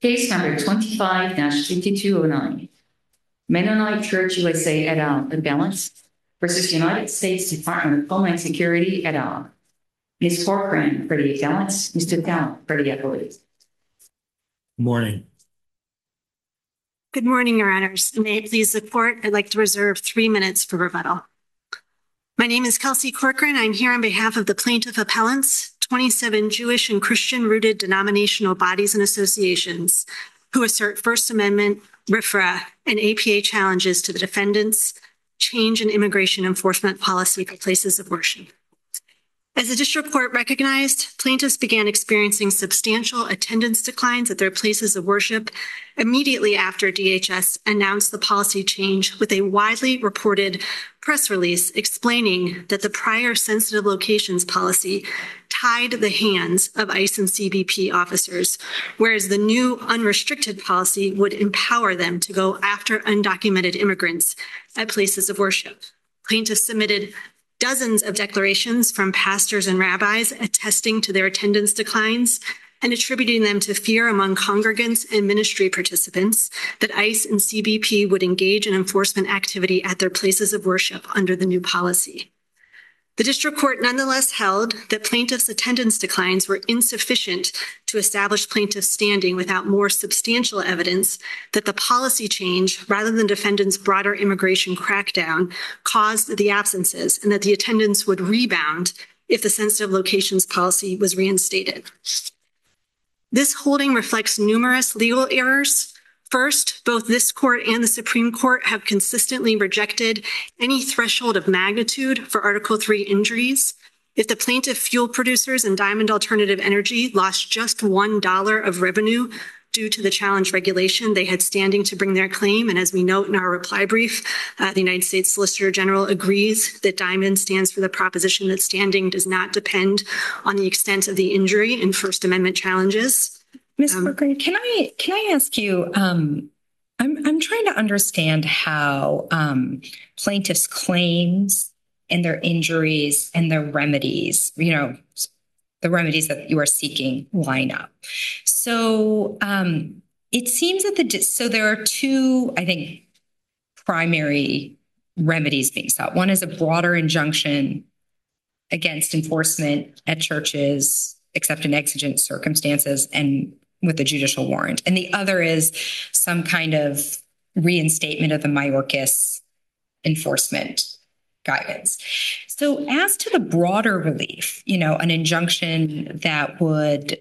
Case number 25-5209. Mennonite Church USA et al. Appellants versus United States Department of Homeland Security et al. Ms. Corcoran for the appellants, Mr. Talent for the appellate. Morning. Good morning, Your Honors. May it please the Court, I'd like to reserve 3 minutes for rebuttal. My name is Kelsey Corcoran. I'm here on behalf of the plaintiff appellants, 27 Jewish and Christian-rooted denominational bodies and associations who assert First Amendment, RFRA, and APA challenges to the defendants' change in immigration enforcement policy for places of worship. As the district court recognized, plaintiffs began experiencing substantial attendance declines at their places of worship immediately after DHS announced the policy change with a widely reported press release explaining that the prior sensitive locations policy tied the hands of ICE and CBP officers, whereas the new unrestricted policy would empower them to go after undocumented immigrants at places of worship. Plaintiffs submitted dozens of declarations from pastors and rabbis attesting to their attendance declines and attributing them to fear among congregants and ministry participants that ICE and CBP would engage in enforcement activity at their places of worship under the new policy. The district court nonetheless held that plaintiffs' attendance declines were insufficient to establish plaintiffs' standing without more substantial evidence that the policy change, rather than defendants' broader immigration crackdown, caused the absences and that the attendance would rebound if the sensitive locations policy was reinstated. This holding reflects numerous legal errors. First, both this court and the Supreme Court have consistently rejected any threshold of magnitude for Article III injuries. If the plaintiff fuel producers and Diamond Alternative Energy lost just $1 of revenue due to the challenge regulation, they had standing to bring their claim. And as we note in our reply brief, the United States Solicitor General agrees that Diamond stands for the proposition that standing does not depend on the extent of the injury in First Amendment challenges. Ms. Corcoran, can I ask you, I'm trying to understand how plaintiffs' claims and their injuries and their remedies, the remedies that you are seeking line up. So it seems that so there are two, I think, primary remedies being sought. One is a broader injunction against enforcement at churches, except in exigent circumstances and with a judicial warrant. And the other is some kind of reinstatement of the Mayorkas enforcement guidance. So as to the broader relief, an injunction that would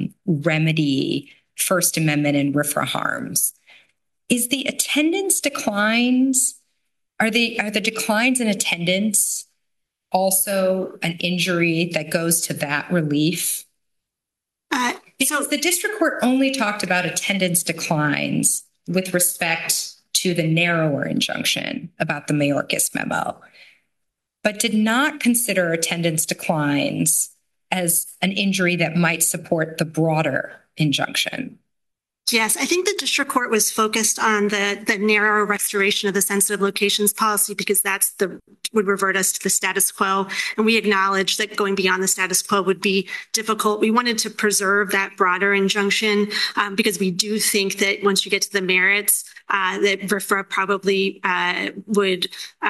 remedy First Amendment and RFRA harms, is the attendance declines, are the declines in attendance also an injury that goes to that relief? Because the district court only talked about attendance declines with respect to the narrower injunction about the Mayorkas memo, but did not consider attendance declines as an injury that might support the broader injunction. Yes, I think the district court was focused on the narrower restoration of the sensitive locations policy because would revert us to the status quo. And we acknowledge that going beyond the status quo would be difficult. We wanted to preserve that broader injunction because we do think that once you get to the merits, that RFRA probably would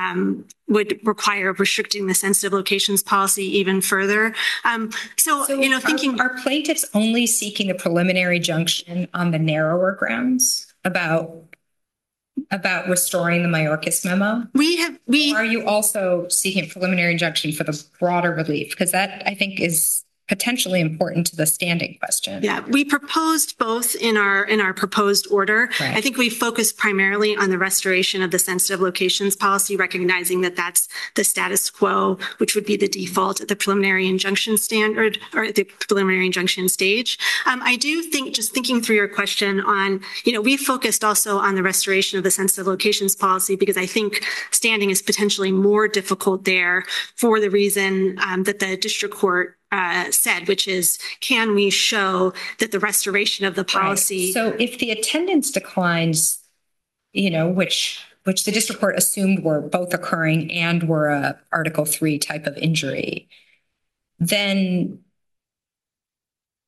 require restricting the sensitive locations policy even further. Thinking are plaintiffs only seeking a preliminary injunction on the narrower grounds about restoring the Mayorkas memo? Or are you also seeking a preliminary injunction for the broader relief? Because that, I think, is potentially important to the standing question. Yeah, we proposed both in our proposed order. Right. I think we focused primarily on the restoration of the sensitive locations policy, recognizing that that's the status quo, which would be the default at the preliminary injunction standard or at the preliminary injunction stage. I do think, just thinking through your question on, we focused also on the restoration of the sensitive locations policy because I think standing is potentially more difficult there for the reason that the district court said, which is, can we show that the restoration of the policy? Right. So if the attendance declines, which the district court assumed were both occurring and were a Article 3 type of injury, then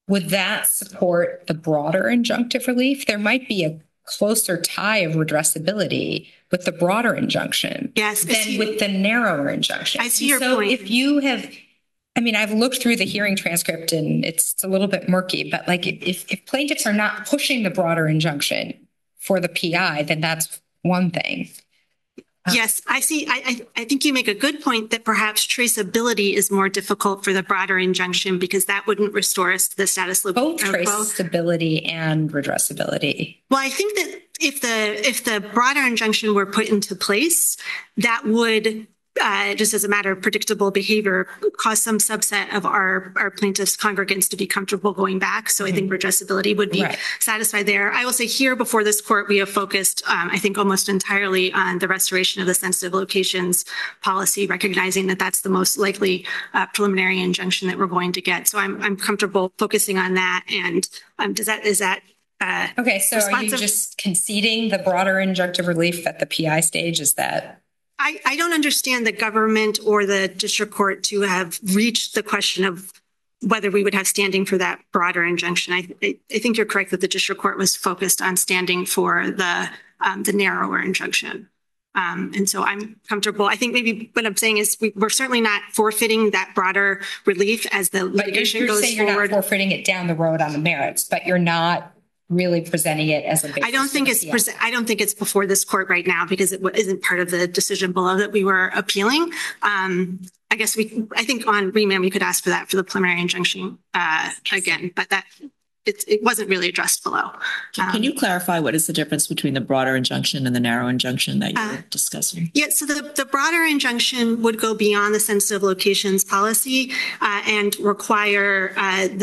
would that support the broader injunctive relief? There might be a closer tie of redressability with the broader injunction Yes. than with the narrower injunction. I see your so point. If you have, I mean, I've looked through the hearing transcript and it's a little bit murky, but like if plaintiffs are not pushing the broader injunction for the PI, then that's one thing. Yes, I see. I think you make a good point that perhaps traceability is more difficult for the broader injunction because that wouldn't restore us to the status quo. Both traceability and redressability. Well, I think that if the broader injunction were put into place, that would just as a matter of predictable behavior, cause some subset of our plaintiffs' congregants to be comfortable going back. So I think redressability would be satisfied there. I will say here before this court, we have focused, I think, almost entirely on the restoration of the sensitive locations policy, recognizing that that's the most likely preliminary injunction that we're going to get. So I'm comfortable focusing on that. And is that okay, so are you just conceding the broader injunctive relief at the PI stage? Is that? I don't understand the government or the district court to have reached the question of whether we would have standing for that broader injunction. I think you're correct that the district court was focused on standing for the narrower injunction. And so I'm comfortable. I think maybe what I'm saying is we're certainly not forfeiting that broader relief as the litigation goes forward. You're not forfeiting it down the road on the merits, but you're not really presenting it as a basis. I don't think it's before this court right now because it isn't part of the decision below that we were appealing. I think on remand we could ask for that for the preliminary injunction again, but that it wasn't really addressed below. Can you clarify what is the difference between the broader injunction and the narrow injunction that you're discussing? Yeah, so the broader injunction would go beyond the sensitive locations policy and require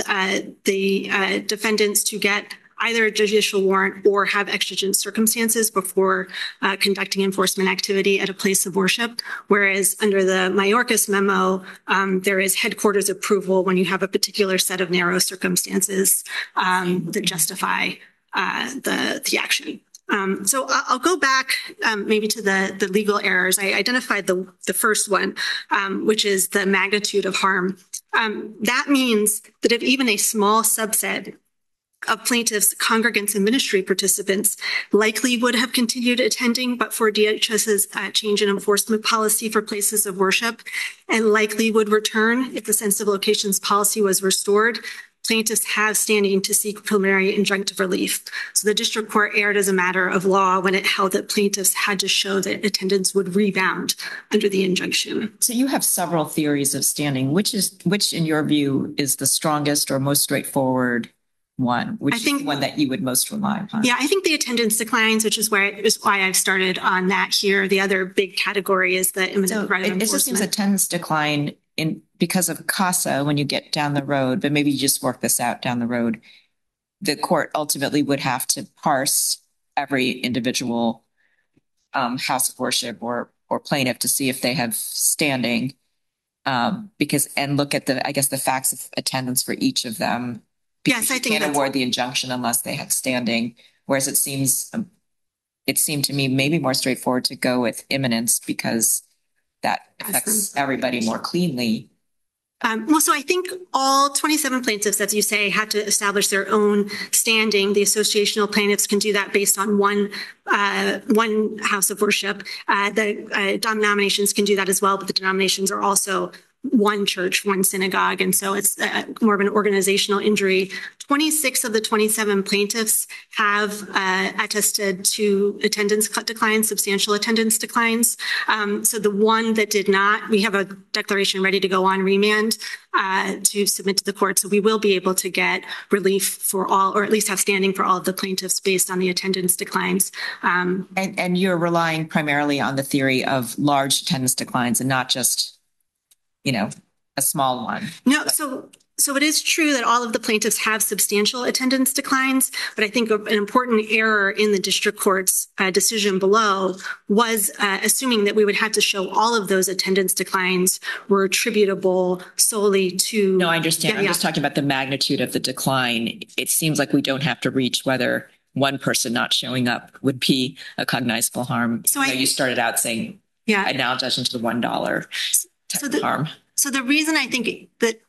the defendants to get either a judicial warrant or have exigent circumstances before conducting enforcement activity at a place of worship. Whereas under the Mayorkas memo, there is headquarters approval when you have a particular set of narrow circumstances that justify the action. So I'll go back maybe to the legal errors. I identified the first one, which is the magnitude of harm. That means that if even a small subset of plaintiffs, congregants, and ministry participants likely would have continued attending, but for DHS's change in enforcement policy for places of worship, and likely would return if the sensitive locations policy was restored, plaintiffs have standing to seek preliminary injunctive relief. So the district court erred as a matter of law when it held that plaintiffs had to show that attendance would rebound under the injunction. So you have several theories of standing. Which in your view is the strongest or most straightforward one? Which is the one that you would most rely upon? Yeah, I think the attendance declines, which is why I've started on that here. The other big category is the imminent threat of enforcement. It just seems attendance decline because of CASA when you get down the road, but maybe you just work this out down the road. The court ultimately would have to parse every individual house of worship or plaintiff to see if they have standing, and look at the facts of attendance for each of them. Yes, I think you can't award the injunction unless they have standing. Whereas it seemed to me maybe more straightforward to go with imminence because that affects everybody more cleanly. So I think all 27 plaintiffs, as you say, had to establish their own standing. The associational plaintiffs can do that based on one house of worship. The denominations can do that as well, but the denominations are also one church, one synagogue. And so it's more of an organizational injury. 26 of the 27 plaintiffs have attested to attendance declines, substantial attendance declines. So the one that did not, we have a declaration ready to go on remand to submit to the court. So we will be able to get relief for all, or at least have standing for all of the plaintiffs based on the attendance declines. And you're relying primarily on the theory of large attendance declines and not just a small one. No, so it is true that all of the plaintiffs have substantial attendance declines, but I think an important error in the district court's decision below was assuming that we would have to show all of those attendance declines were attributable solely to... No, I understand. I'm just talking about the magnitude of the decline. It seems like we don't have to reach whether one person not showing up would be a cognizable harm. So you started out saying, analogizing to the $1 harm. So the reason I think that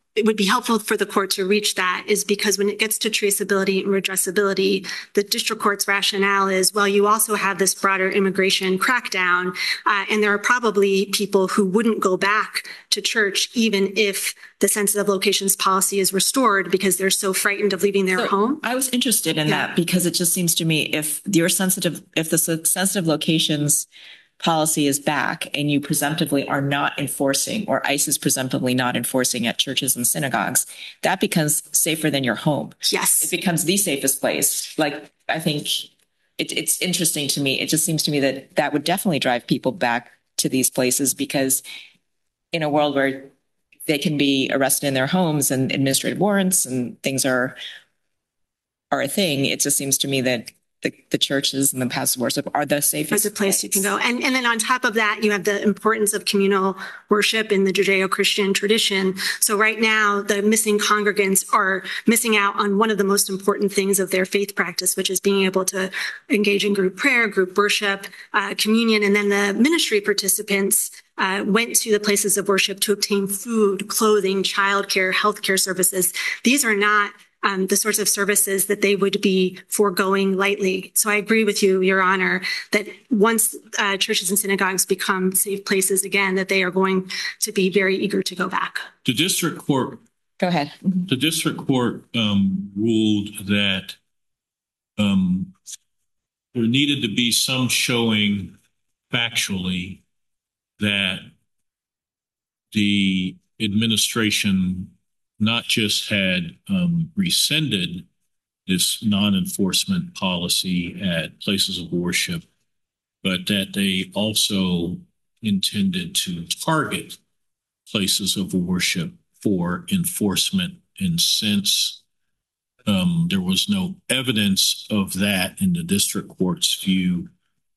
it would be helpful for the court to reach that is because when it gets to traceability and redressability, the district court's rationale is, well, you also have this broader immigration crackdown, and there are probably people who wouldn't go back to church even if the sensitive locations policy is restored because they're so frightened of leaving their home. I was interested in that because it just seems to me if the sensitive locations policy is back and you presumptively are not enforcing, or ICE is presumptively not enforcing at churches and synagogues, that becomes safer than your home. Yes. It becomes the safest place. Like, I think it's interesting to me. It just seems to me that that would definitely drive people back to these places, because in a world where they can be arrested in their homes and administrative warrants and things are a thing, it just seems to me that the churches and the houses of worship are the safest. There's a place you can go. And then on top of that, you have the importance of communal worship in the Judeo-Christian tradition. So right now, the missing congregants are missing out on one of the most important things of their faith practice, which is being able to engage in group prayer, group worship, communion. And then the ministry participants went to the places of worship to obtain food, clothing, childcare, healthcare services. These are not the sorts of services that they would be foregoing lightly. So I agree with you, Your Honor, that once churches and synagogues become safe places again, that they are going to be very eager to go back. The district court. Go ahead. The district court ruled that there needed to be some showing factually that the administration not just had rescinded this non-enforcement policy at places of worship, but that they also intended to target places of worship for enforcement. And since there was no evidence of that in the district court's view,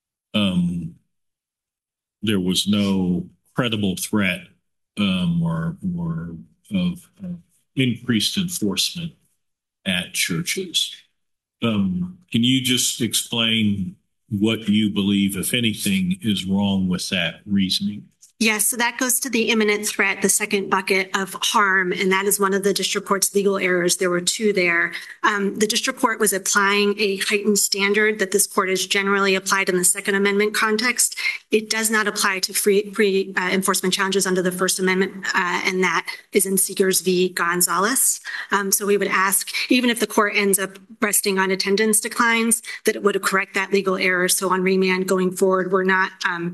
there was no credible threat or of increased enforcement at churches. Can you just explain what you believe, if anything, is wrong with that reasoning? Yes, so that goes to the imminent threat, the second bucket of harm, and that is one of the district court's legal errors. There were two there. The district court was applying a heightened standard that this court has generally applied in the Second Amendment context. It does not apply to free enforcement challenges under the First Amendment, and that is in Seegers v. Gonzalez. So we would ask, even if the court ends up resting on attendance declines, that it would correct that legal error. So on remand going forward, we're not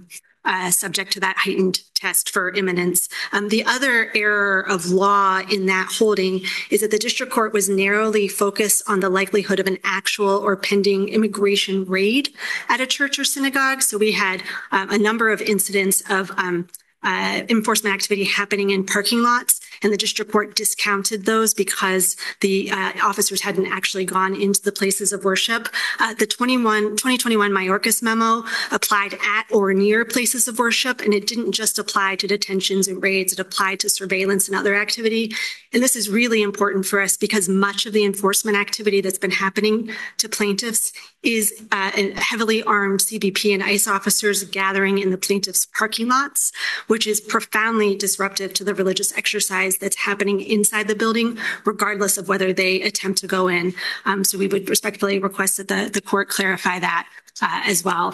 subject to that heightened test for imminence. The other error of law in that holding is that the district court was narrowly focused on the likelihood of an actual or pending immigration raid at a church or synagogue. So we had a number of incidents of enforcement activity happening in parking lots, and the district court discounted those because the officers hadn't actually gone into the places of worship. The 2021 Mayorkas memo applied at or near places of worship, and it didn't just apply to detentions and raids, it applied to surveillance and other activity. And this is really important for us because much of the enforcement activity that's been happening to plaintiffs is heavily armed CBP and ICE officers gathering in the plaintiffs' parking lots, which is profoundly disruptive to the religious exercise that's happening inside the building, regardless of whether they attempt to go in. So we would respectfully request that the court clarify that as well.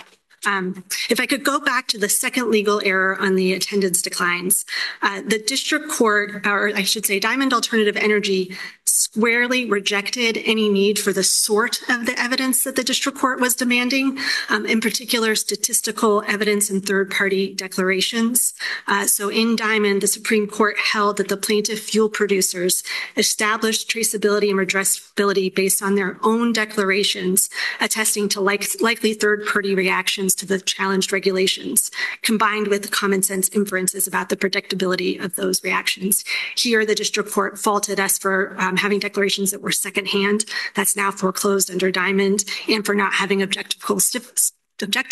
If I could go back to the second legal error on the attendance declines, the district court, or I should say Diamond Alternative Energy, squarely rejected any need for the sort of the evidence that the district court was demanding, in particular statistical evidence and third-party declarations. So in Diamond, the Supreme Court held that the plaintiff fuel producers established traceability and redressability based on their own declarations, attesting to likely third-party reactions to the challenged regulations, combined with common sense inferences about the predictability of those reactions. Here, the district court faulted us for having declarations that were secondhand. That's now foreclosed under Diamond, and for not having objective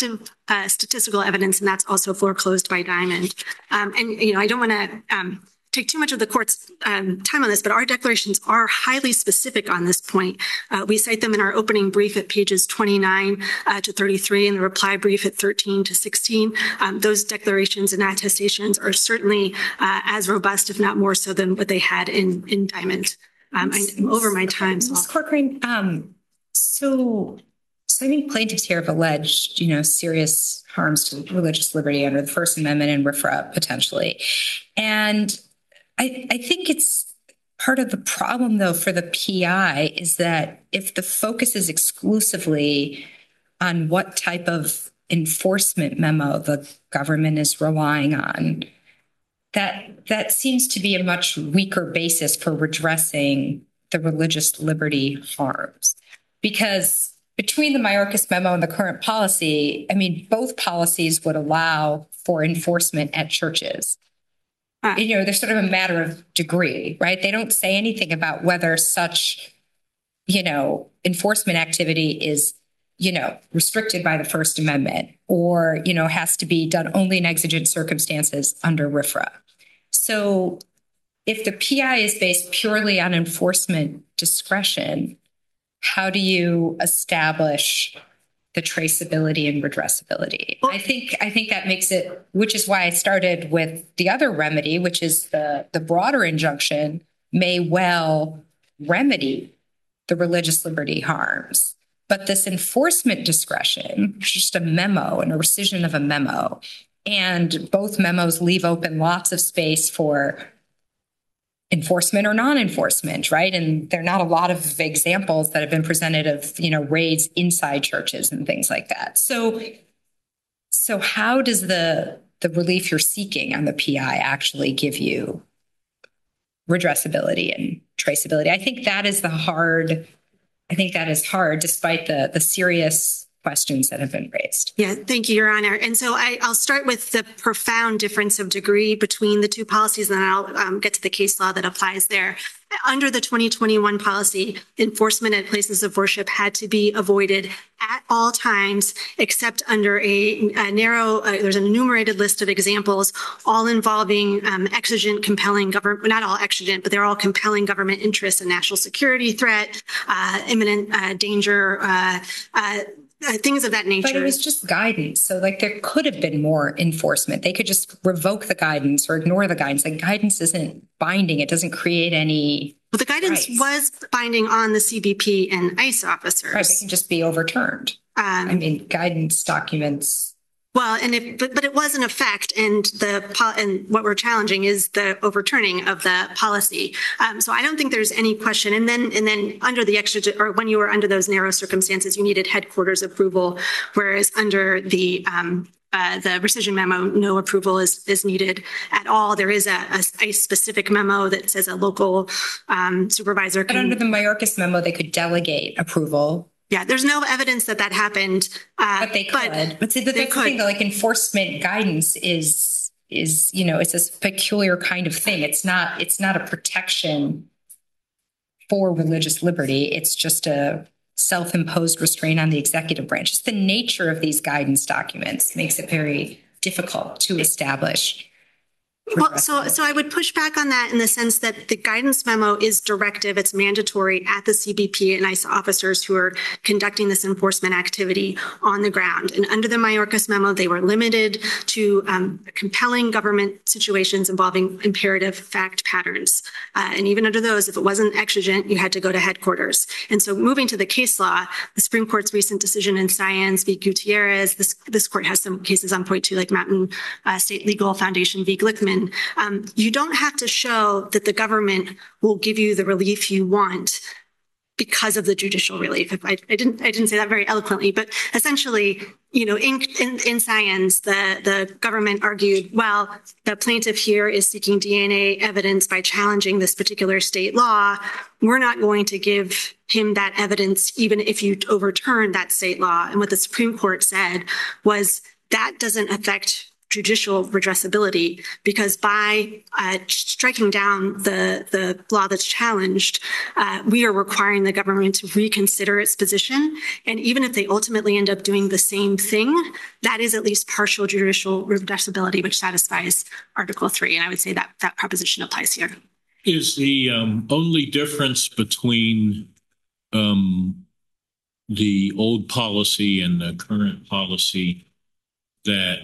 statistical evidence, and that's also foreclosed by Diamond. And I don't want to take too much of the court's time on this, but our declarations are highly specific on this point. We cite them in our opening brief at pages 29 to 33 and the reply brief at 13 to 16. Those declarations and attestations are certainly as robust, if not more so, than what they had in Diamond. I'm over my time. So Ms. Corcoran, so I think plaintiffs here have alleged, serious harms to religious liberty under the First Amendment and RFRA potentially. And I think it's part of the problem, though, for the PI is that if the focus is exclusively on what type of enforcement memo the government is relying on, that seems to be a much weaker basis for redressing the religious liberty harms. Because between the Mayorkas memo and the current policy, both policies would allow for enforcement at churches. They're sort of a matter of degree, right? They don't say anything about whether such, enforcement activity is, restricted by the First Amendment or, has to be done only in exigent circumstances under RFRA. So if the PI is based purely on enforcement discretion, how do you establish the traceability and redressability? I think that makes it, which is why I started with the other remedy, which is the broader injunction may well remedy the religious liberty harms. But this enforcement discretion, just a memo and a rescission of a memo, and both memos leave open lots of space for enforcement or non-enforcement, right? And there are not a lot of examples that have been presented of, raids inside churches and things like that. So how does the relief you're seeking on the PI actually give you redressability and traceability? I think that is hard, despite the serious questions that have been raised. Yeah, thank you, Your Honor. And so I'll start with the profound difference of degree between the two policies, and then I'll get to the case law that applies there. Under the 2021 policy, enforcement at places of worship had to be avoided at all times, except under a narrow, there's an enumerated list of examples, all involving exigent, compelling government, not all exigent, but they're all compelling government interests, a national security threat, imminent danger, things of that nature. But it was just guidance. So there could have been more enforcement. They could just revoke the guidance or ignore the guidance. Guidance isn't binding. It doesn't create any. Well, the guidance was binding on the CBP and ICE officers. Right, they can just be overturned. Guidance documents. Well, but it was in effect, and what we're challenging is the overturning of the policy. So I don't think there's any question. And then under the exigent, or when you were under those narrow circumstances, you needed headquarters approval, whereas under the rescission memo, no approval is needed at all. There is a specific memo that says a local supervisor can. But under the Mayorkas memo, they could delegate approval. Yeah, there's no evidence that happened. But they could. But see, that's the thing, though, enforcement guidance is it's a peculiar kind of thing. It's not a protection for religious liberty. It's just a self-imposed restraint on the executive branch. Just the nature of these guidance documents makes it very difficult to establish. Well, so I would push back on that in the sense that the guidance memo is directive. It's mandatory at the CBP and ICE officers who are conducting this enforcement activity on the ground. And under the Mayorkas memo, they were limited to compelling government situations involving imperative fact patterns. And even under those, if it wasn't exigent, you had to go to headquarters. And so moving to the case law, the Supreme Court's recent decision in Science v. Gutierrez, this court has some cases on point too, like Mountain State Legal Foundation v. Glickman. You don't have to show that the government will give you the relief you want because of the judicial relief. If I didn't say that very eloquently, but essentially, in Science, the government argued, well, the plaintiff here is seeking DNA evidence by challenging this particular state law. We're not going to give him that evidence, even if you overturn that state law. And what the Supreme Court said was that doesn't affect judicial redressability, because by striking down the law that's challenged, we are requiring the government to reconsider its position. And even if they ultimately end up doing the same thing, that is at least partial judicial redressability, which satisfies Article 3. And I would say that that proposition applies here. Is the only difference between the old policy and the current policy that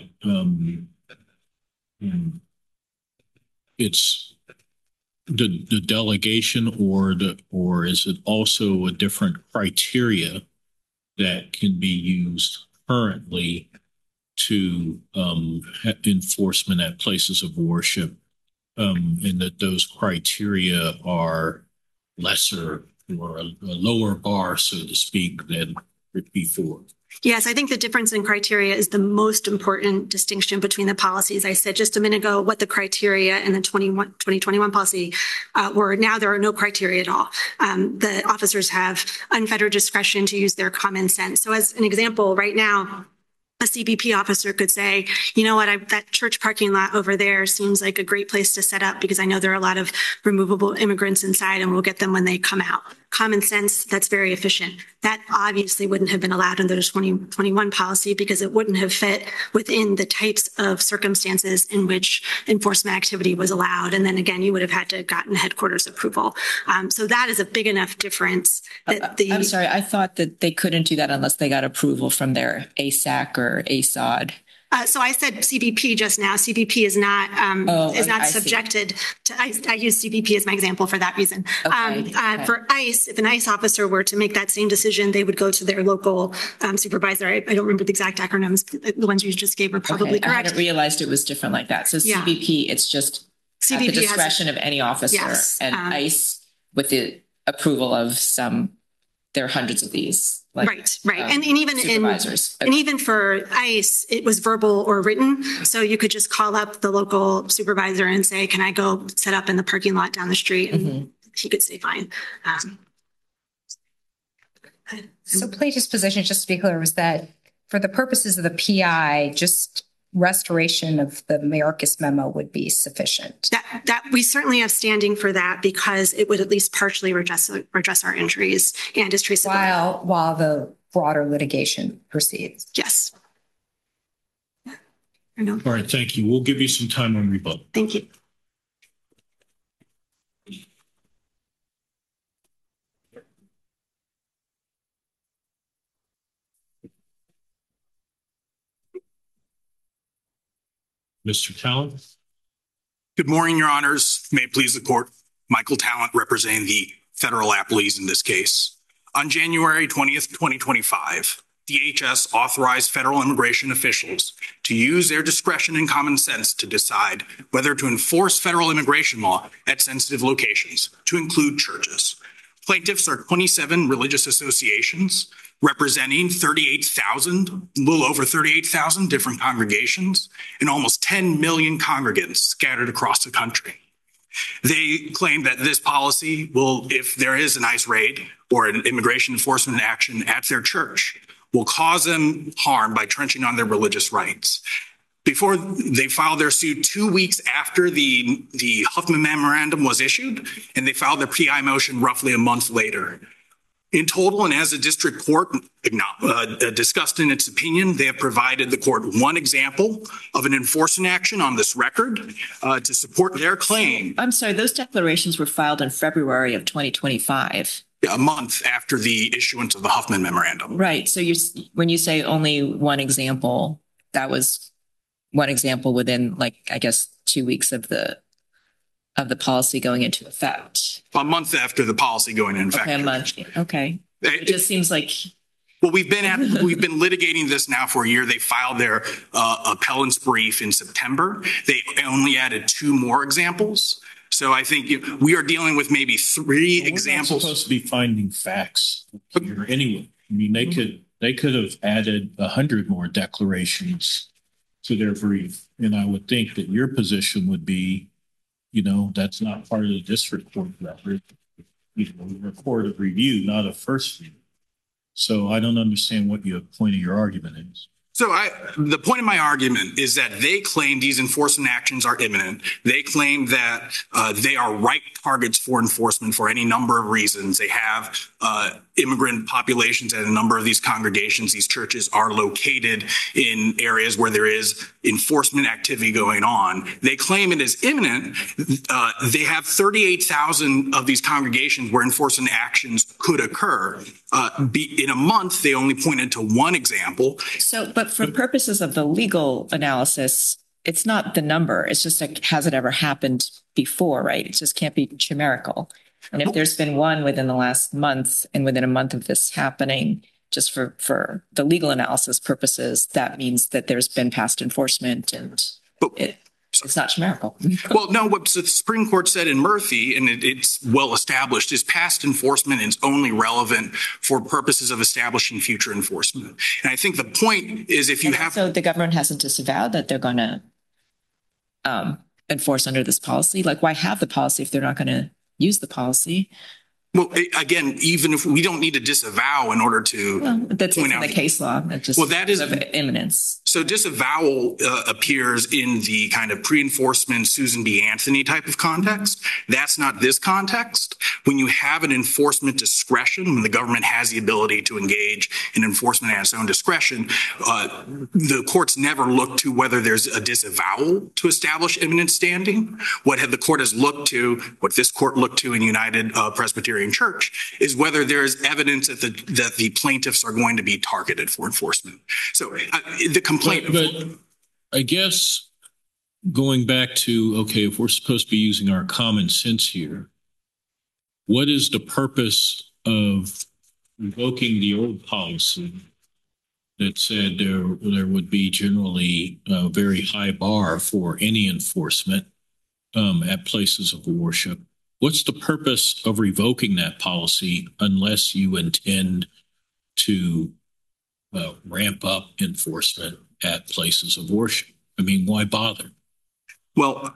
it's the delegation, or is it also a different criteria that can be used currently to enforcement at places of worship, and that those criteria are lesser or a lower bar, so to speak, than before? Yes, I think the difference in criteria is the most important distinction between the policies. I said just a minute ago what the criteria in the 2021 policy were. Now there are no criteria at all. The officers have unfettered discretion to use their common sense. So as an example, right now, a CBP officer could say, you know what, that church parking lot over there seems like a great place to set up because I know there are a lot of removable immigrants inside and we'll get them when they come out. Common sense, that's very efficient. That obviously wouldn't have been allowed under the 2021 policy because it wouldn't have fit within the types of circumstances in which enforcement activity was allowed. And then again, you would have had to have gotten headquarters approval. So that is a big enough difference that I'm sorry, I thought that they couldn't do that unless they got approval from their ASAC or ASOD. So I said CBP just now. CBP is not subjected to ICE. I use CBP as my example for that reason. Okay. For ICE, if an ICE officer were to make that same decision, they would go to their local supervisor. I don't remember the exact acronyms. The ones you just gave were probably correct. I hadn't realized it was different like that. So CBP, it's just at the discretion of any officer, yes, and ICE with the approval of some. There are hundreds of these. Right. And even supervisors. And even for ICE, it was verbal or written. So you could just call up the local supervisor and say, can I go set up in the parking lot down the street? And he could say fine. So plaintiff's position, just to be clear, was that for the purposes of the PI, just restoration of the Mayorkas memo would be sufficient. That we certainly have standing for that because it would at least partially redress our injuries and is traceable. While the broader litigation proceeds. Yes. All right, thank you. We'll give you some time on rebuttal. Thank you. Mr. Talent. Good morning, Your Honors. May it please the court. Michael Talent representing the federal appellees in this case. On January 20th, 2025, DHS authorized federal immigration officials to use their discretion and common sense to decide whether to enforce federal immigration law at sensitive locations, to include churches. Plaintiffs are 27 religious associations representing 38,000, a little over 38,000 different congregations and almost 10 million congregants scattered across the country. They claim that this policy will, if there is an ICE raid or an immigration enforcement action at their church, will cause them harm by trenching on their religious rights. Before they filed their suit 2 weeks after the Huffman Memorandum was issued, and they filed their PI motion roughly a month later. In total, and as the district court discussed in its opinion, they have provided the court one example of an enforcement action on this record to support their claim. I'm sorry, those declarations were filed in February of 2025. A month after the issuance of the Huffman Memorandum. Right. So when you say only one example, that was one example within, like, I guess, 2 weeks of the policy going into effect. A month after the policy going into effect. Okay, a month. Okay. It just seems like. Well, we've been litigating this now for a year. They filed their appellant's brief in September. They only added 2 more examples. So I think we are dealing with maybe 3 examples. We're not supposed to be finding facts here anyway. I mean, they could have added 100 more declarations to their brief, and I would think that your position would be, that's not part of the district court record. A report of review, not a first view. So I don't understand what your point of your argument is. So the point of my argument is that they claim these enforcement actions are imminent. They claim that they are ripe targets for enforcement for any number of reasons. They have immigrant populations at a number of these congregations. These churches are located in areas where there is enforcement activity going on. They claim it is imminent. They have 38,000 of these congregations where enforcement actions could occur. In a month, they only pointed to one example. So, but for purposes of the legal analysis, it's not the number. It's just like, has it ever happened before, right? It just can't be chimerical. And if there's been one within the last month and within a month of this happening, just for the legal analysis purposes, that means that there's been past enforcement and it's not chimerical. Well, no, what the Supreme Court said in Murphy, and it's well established, is past enforcement is only relevant for purposes of establishing future enforcement. And I think the point is if you have... So the government hasn't disavowed that they're going to enforce under this policy. Like, why have the policy if they're not going to use the policy? Well, again, even if we don't need to disavow in order to that's point in out the case law. That just that is of imminence. So disavowal appears in the kind of pre-enforcement Susan B. Anthony type of context. That's not this context. When you have an enforcement discretion, when the government has the ability to engage in enforcement at its own discretion, the courts never look to whether there's a disavowal to establish imminent standing. What the court has looked to, what this court looked to in United Presbyterian Church, is whether there is evidence that the plaintiffs are going to be targeted for enforcement. So the complaint. But I guess going back to, okay, if we're supposed to be using our common sense here, what is the purpose of revoking the old policy that said there would be generally a very high bar for any enforcement at places of worship? What's the purpose of revoking that policy unless you intend to ramp up enforcement at places of worship? I mean, why bother? Well,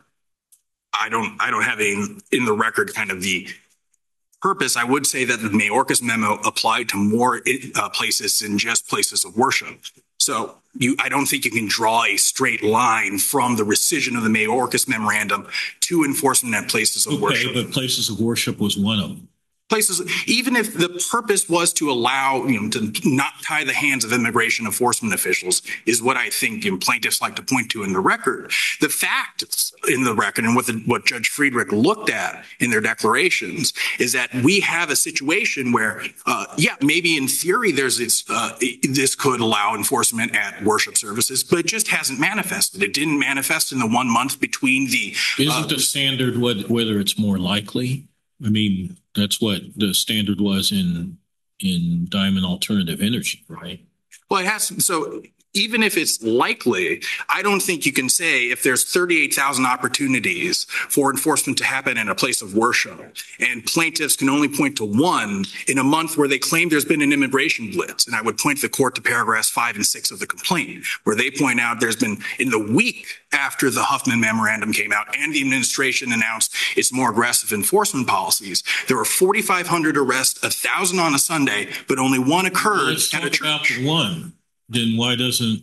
I don't have in the record kind of the purpose. I would say that the Mayorkas memo applied to more places than just places of worship. So I don't think you can draw a straight line from the rescission of the Mayorkas memorandum to enforcement at places of worship. But places of worship was one of them. Places, even if the purpose was to allow, to not tie the hands of immigration enforcement officials, is what I think plaintiffs like to point to in the record. The facts in the record and what Judge Friedrich looked at in their declarations is that we have a situation where, maybe in theory there's this could allow enforcement at worship services, but it just hasn't manifested. It didn't manifest in the 1 month between the. Isn't the standard whether it's more likely? I mean, that's what the standard was in Diamond Alternative Energy, right? Well, it has. So even if it's likely, I don't think you can say if there's 38,000 opportunities for enforcement to happen in a place of worship and plaintiffs can only point to one in a month where they claim there's been an immigration blitz. And I would point the court to paragraphs 5 and 6 of the complaint, where they point out there's been in the week after the Huffman memorandum came out and the administration announced its more aggressive enforcement policies, there were 4,500 arrests, 1,000 on a Sunday, but only one occurred at a church. About one. Then why doesn't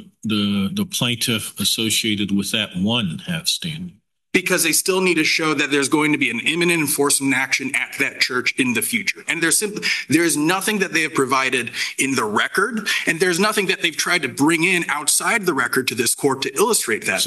the plaintiff associated with that one have standing? Because they still need to show that there's going to be an imminent enforcement action at that church in the future. And there's nothing that they have provided in the record, and there's nothing that they've tried to bring in outside the record to this court to illustrate that.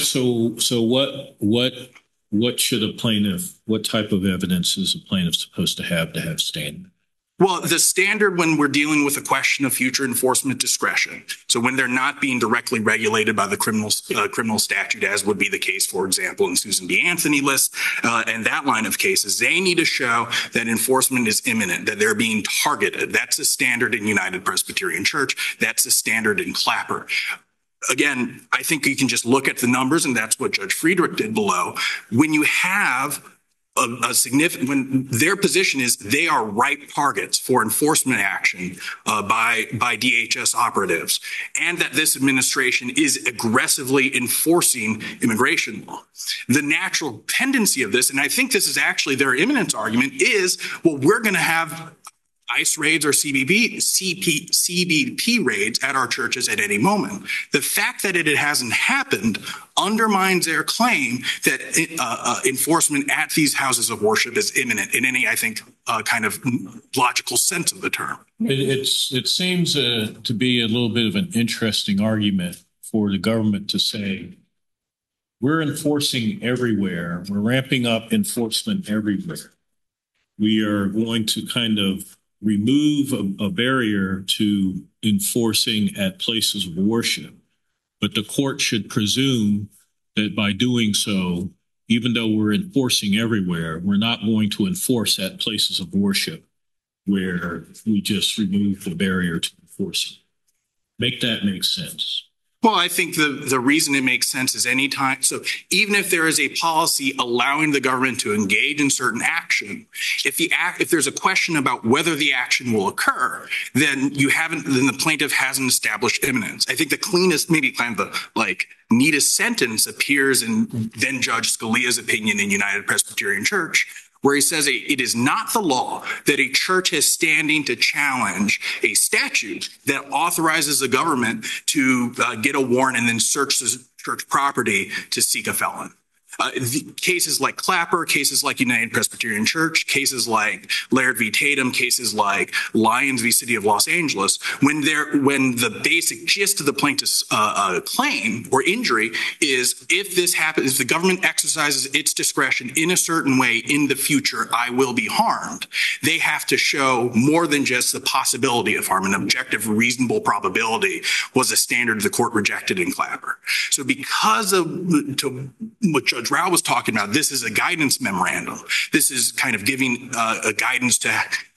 What should a plaintiff, what type of evidence is a plaintiff supposed to have standing? Well, the standard when we're dealing with a question of future enforcement discretion, so when they're not being directly regulated by the criminal statute, as would be the case, for example, in Susan B. Anthony list and that line of cases, they need to show that enforcement is imminent, that they're being targeted. That's a standard in United Presbyterian Church. That's a standard in Clapper. Again, I think you can just look at the numbers, and that's what Judge Friedrich did below. When you have when their position is they are ripe targets for enforcement action by DHS operatives, and that this administration is aggressively enforcing immigration law. The natural tendency of this, and I think this is actually their imminent argument, is, well, we're going to have ICE raids or CBP raids at our churches at any moment. The fact that it hasn't happened undermines their claim that enforcement at these houses of worship is imminent in any, I think, kind of logical sense of the term. It seems to be a little bit of an interesting argument for the government to say, we're enforcing everywhere. We're ramping up enforcement everywhere. We are going to kind of remove a barrier to enforcing at places of worship. But the court should presume that by doing so, even though we're enforcing everywhere, we're not going to enforce at places of worship where we just remove the barrier to enforcing. Make that make sense. Well, I think the reason it makes sense is anytime. So even if there is a policy allowing the government to engage in certain action, if there's a question about whether the action will occur, then the plaintiff hasn't established imminence. I think the cleanest, maybe kind of the neatest sentence appears in then Judge Scalia's opinion in United Presbyterian Church, where he says it is not the law that a church has standing to challenge a statute that authorizes the government to get a warrant and then search the church property to seek a felon. Cases like Clapper, cases like United Presbyterian Church, cases like Laird v. Tatum, cases like Lyons v. City of Los Angeles, when the basic gist of the plaintiff's claim or injury is if this happens, if the government exercises its discretion in a certain way in the future, I will be harmed. They have to show more than just the possibility of harm. An objective, reasonable probability was a standard the court rejected in Clapper. So because of what Judge Rao was talking about, this is a guidance memorandum. This is kind of giving a guidance to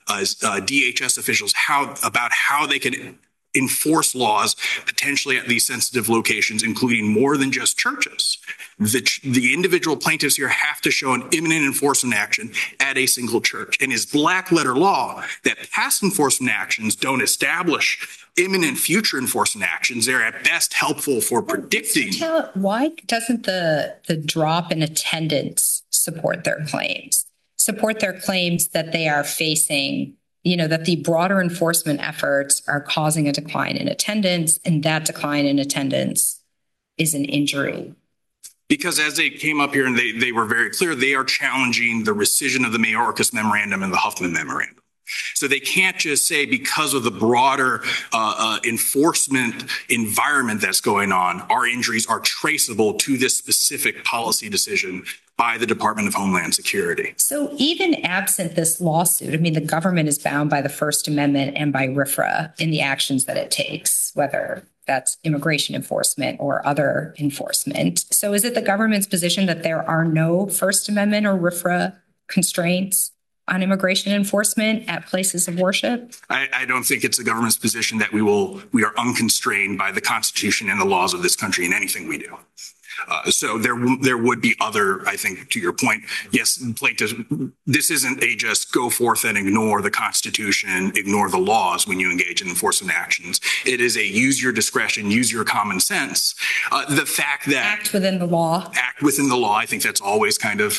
DHS officials about how they can enforce laws potentially at these sensitive locations, including more than just churches. The individual plaintiffs here have to show an imminent enforcement action at a single church. And his black letter law that past enforcement actions don't establish imminent future enforcement actions. They're at best helpful for predicting. Why doesn't the drop in attendance support their claims? Support their claims that they are facing, that the broader enforcement efforts are causing a decline in attendance, and that decline in attendance is an injury. Because as they came up here and they were very clear, they are challenging the rescission of the Mayorkas memorandum and the Huffman memorandum. So they can't just say because of the broader enforcement environment that's going on, our injuries are traceable to this specific policy decision by the Department of Homeland Security. So even absent this lawsuit, the government is bound by the First Amendment and by RFRA in the actions that it takes, whether that's immigration enforcement or other enforcement. So is it the government's position that there are no First Amendment or RFRA constraints on immigration enforcement at places of worship? I don't think it's the government's position that we are unconstrained by the Constitution and the laws of this country in anything we do. So there would be other, I think, to your point, yes, plaintiffs, this isn't a just go forth and ignore the Constitution, ignore the laws when you engage in enforcement actions. It is a use your discretion, use your common sense. The fact that act within the law, I think that's always kind of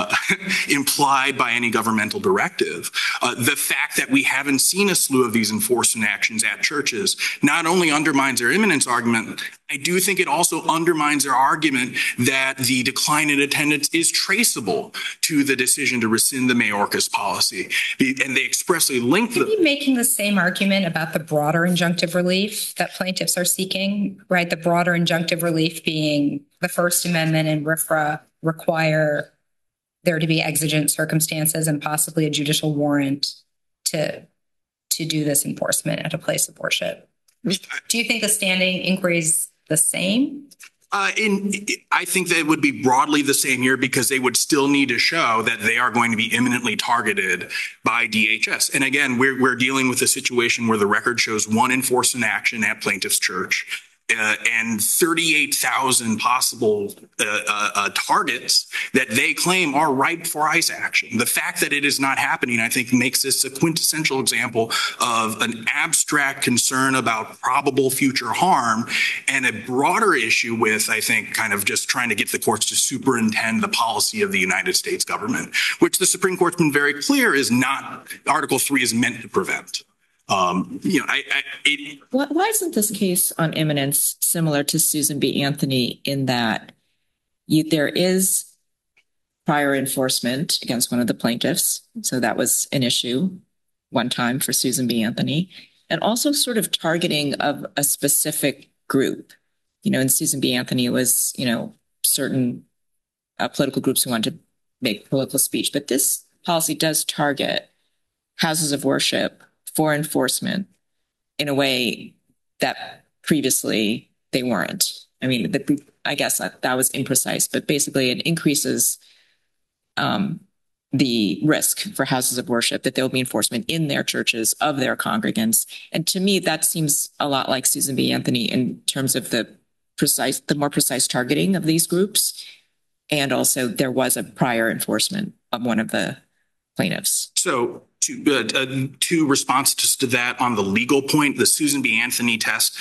implied by any governmental directive. The fact that we haven't seen a slew of these enforcement actions at churches not only undermines their imminence argument, I do think it also undermines their argument that the decline in attendance is traceable to the decision to rescind the Mayorkas policy. And they expressly link them. Are you making the same argument about the broader injunctive relief that plaintiffs are seeking, right? The broader injunctive relief being the First Amendment and RFRA require there to be exigent circumstances and possibly a judicial warrant to do this enforcement at a place of worship. Do you think the standing inquiry is the same? I think that it would be broadly the same here because they would still need to show that they are going to be imminently targeted by DHS. And again, we're dealing with a situation where the record shows one enforcement action at plaintiff's church and 38,000 possible targets that they claim are ripe for ICE action. The fact that it is not happening, I think, makes this a quintessential example of an abstract concern about probable future harm and a broader issue with, I think, kind of just trying to get the courts to superintend the policy of the United States government, which the Supreme Court's been very clear is not, Article 3 is meant to prevent. Why isn't this case on imminence similar to Susan B. Anthony in that there is prior enforcement against one of the plaintiffs? So that was an issue one time for Susan B. Anthony, and also sort of targeting of a specific group. In Susan B. Anthony, it was, certain political groups who wanted to make political speech. But this policy does target houses of worship for enforcement in a way that previously they weren't. I mean, I guess that was imprecise, but basically it increases the risk for houses of worship that there will be enforcement in their churches of their congregants. And to me, that seems a lot like Susan B. Anthony in terms of the more precise targeting of these groups. And also there was a prior enforcement of one of the plaintiffs. So two responses to that on the legal point. The Susan B. Anthony test,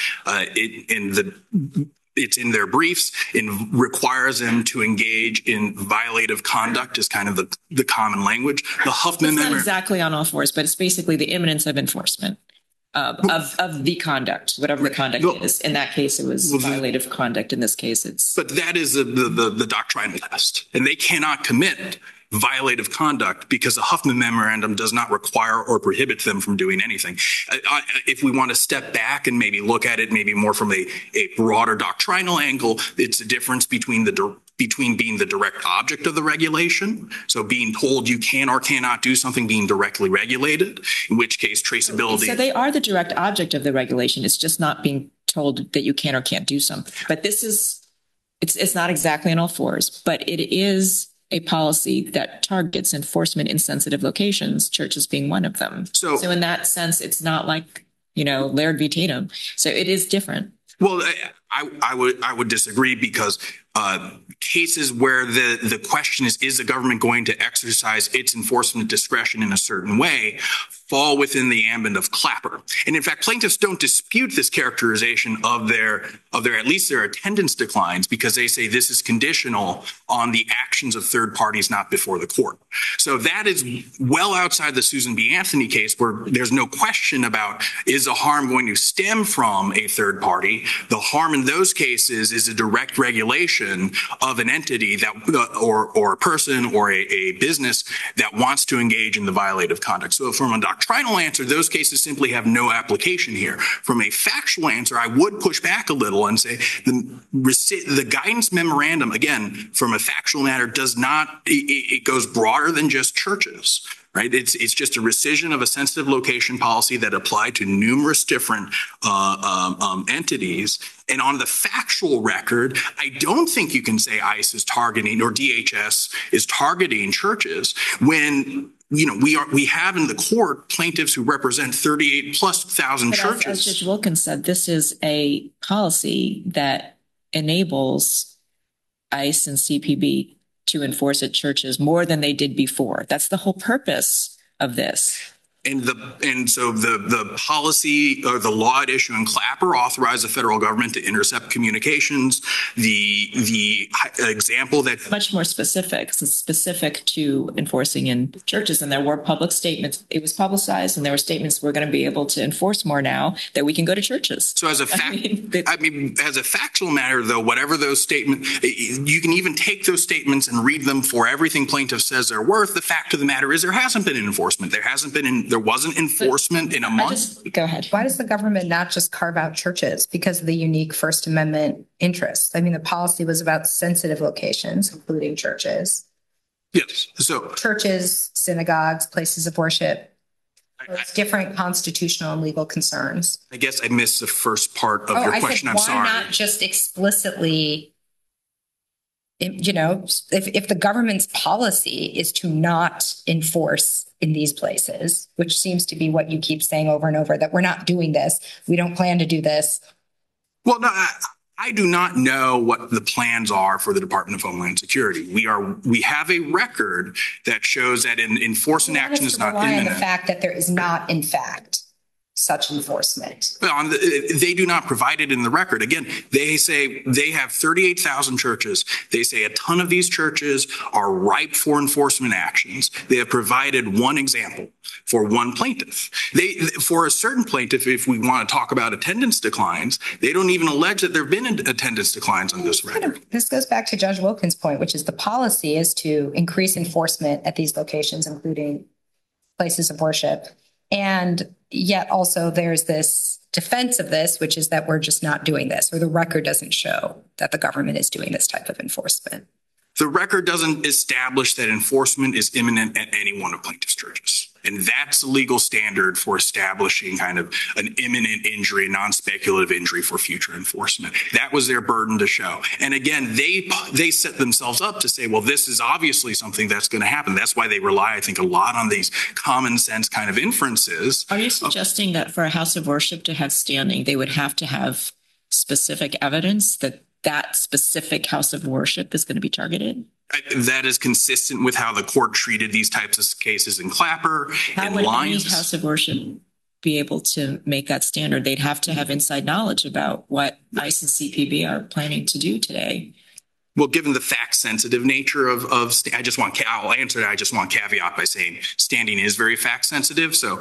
it's in their briefs and requires them to engage in violative conduct is kind of the common language. The Huffman It's not exactly on all fours, but it's basically the imminence of enforcement of the conduct, whatever the conduct is. In that case, it was violative conduct. In this case, it's. But that is the doctrinal test, and they cannot commit violative conduct because the Huffman Memorandum does not require or prohibit them from doing anything. If we want to step back and maybe look at it maybe more from a broader doctrinal angle, it's a difference between being the direct object of the regulation, so being told you can or cannot do something, being directly regulated, in which case traceability. So they are the direct object of the regulation. It's just not being told that you can or can't do something. But this is, it's not exactly on all fours, but it is a policy that targets enforcement in sensitive locations, churches being one of them. So in that sense, it's not like, Laird v. Tatum. So it is different. Well, I would disagree because cases where the question is the government going to exercise its enforcement discretion in a certain way fall within the ambit of Clapper. And in fact, plaintiffs don't dispute this characterization of their at least their attendance declines because they say this is conditional on the actions of third parties not before the court. So that is well outside the Susan B. Anthony case where there's no question about is a harm going to stem from a third party. The harm in those cases is a direct regulation of an entity that or a person or a business that wants to engage in the violative conduct. So from a doctrinal answer, those cases simply have no application here. From a factual answer, I would push back a little and say the guidance memorandum, again, from a factual matter, does not, it goes broader than just churches. Right. It's just a rescission of a sensitive location policy that applied to numerous different entities. And on the factual record, I don't think you can say ICE is targeting or DHS is targeting churches when we have in the court plaintiffs who represent 38,000+ churches. As Judge Wilkins said, this is a policy that enables ICE and CPB to enforce at churches more than they did before. That's the whole purpose of this. And so the policy or the law at issue in Clapper authorized the federal government to intercept communications. The example that much more specific. It's specific to enforcing in churches, and there were public statements. It was publicized, and there were statements we're going to be able to enforce more now that we can go to churches. So as a fact, as a factual matter, though, whatever those statements, you can even take those statements and read them for everything plaintiff says they're worth. The fact of the matter is there hasn't been enforcement. There wasn't enforcement in a month. Go ahead. Why does the government not just carve out churches because of the unique First Amendment interests? I mean, the policy was about sensitive locations, including churches. Yes. So churches, synagogues, places of worship. It's different constitutional and legal concerns. I guess I missed the first part of your question. I'm sorry. Why not just explicitly, if the government's policy is to not enforce in these places, which seems to be what you keep saying over and over, that we're not doing this, we don't plan to do this. Well, no, I do not know what the plans are for the Department of Homeland Security. We have a record that shows that enforcement action is not rely on the imminent. fact that there is not, in fact, such enforcement. They do not provide it in the record. Again, they say they have 38,000 churches. They say a ton of these churches are ripe for enforcement actions. They have provided one example for one plaintiff. For a certain plaintiff, if we want to talk about attendance declines, they don't even allege that there have been attendance declines on this record. This goes back to Judge Wilkins' point, which is the policy is to increase enforcement at these locations, including places of worship. And yet also there's this defense of this, which is that we're just not doing this, or the record doesn't show that the government is doing this type of enforcement. The record doesn't establish that enforcement is imminent at any one of plaintiff's churches. And that's the legal standard for establishing kind of an imminent injury, non-speculative injury for future enforcement. That was their burden to show. And again, they set themselves up to say, well, this is obviously something that's going to happen. That's why they rely, I think, a lot on these common sense kind of inferences. Are you suggesting that for a house of worship to have standing, they would have to have specific evidence that that specific house of worship is going to be targeted? That is consistent with how the court treated these types of cases in Clapper and How would Lyons. any house of worship be able to make that standard? They'd have to have inside knowledge about what ICE and CPB are planning to do today. Well, given the fact-sensitive nature of I'll answer that. I just want caveat by saying standing is very fact-sensitive. So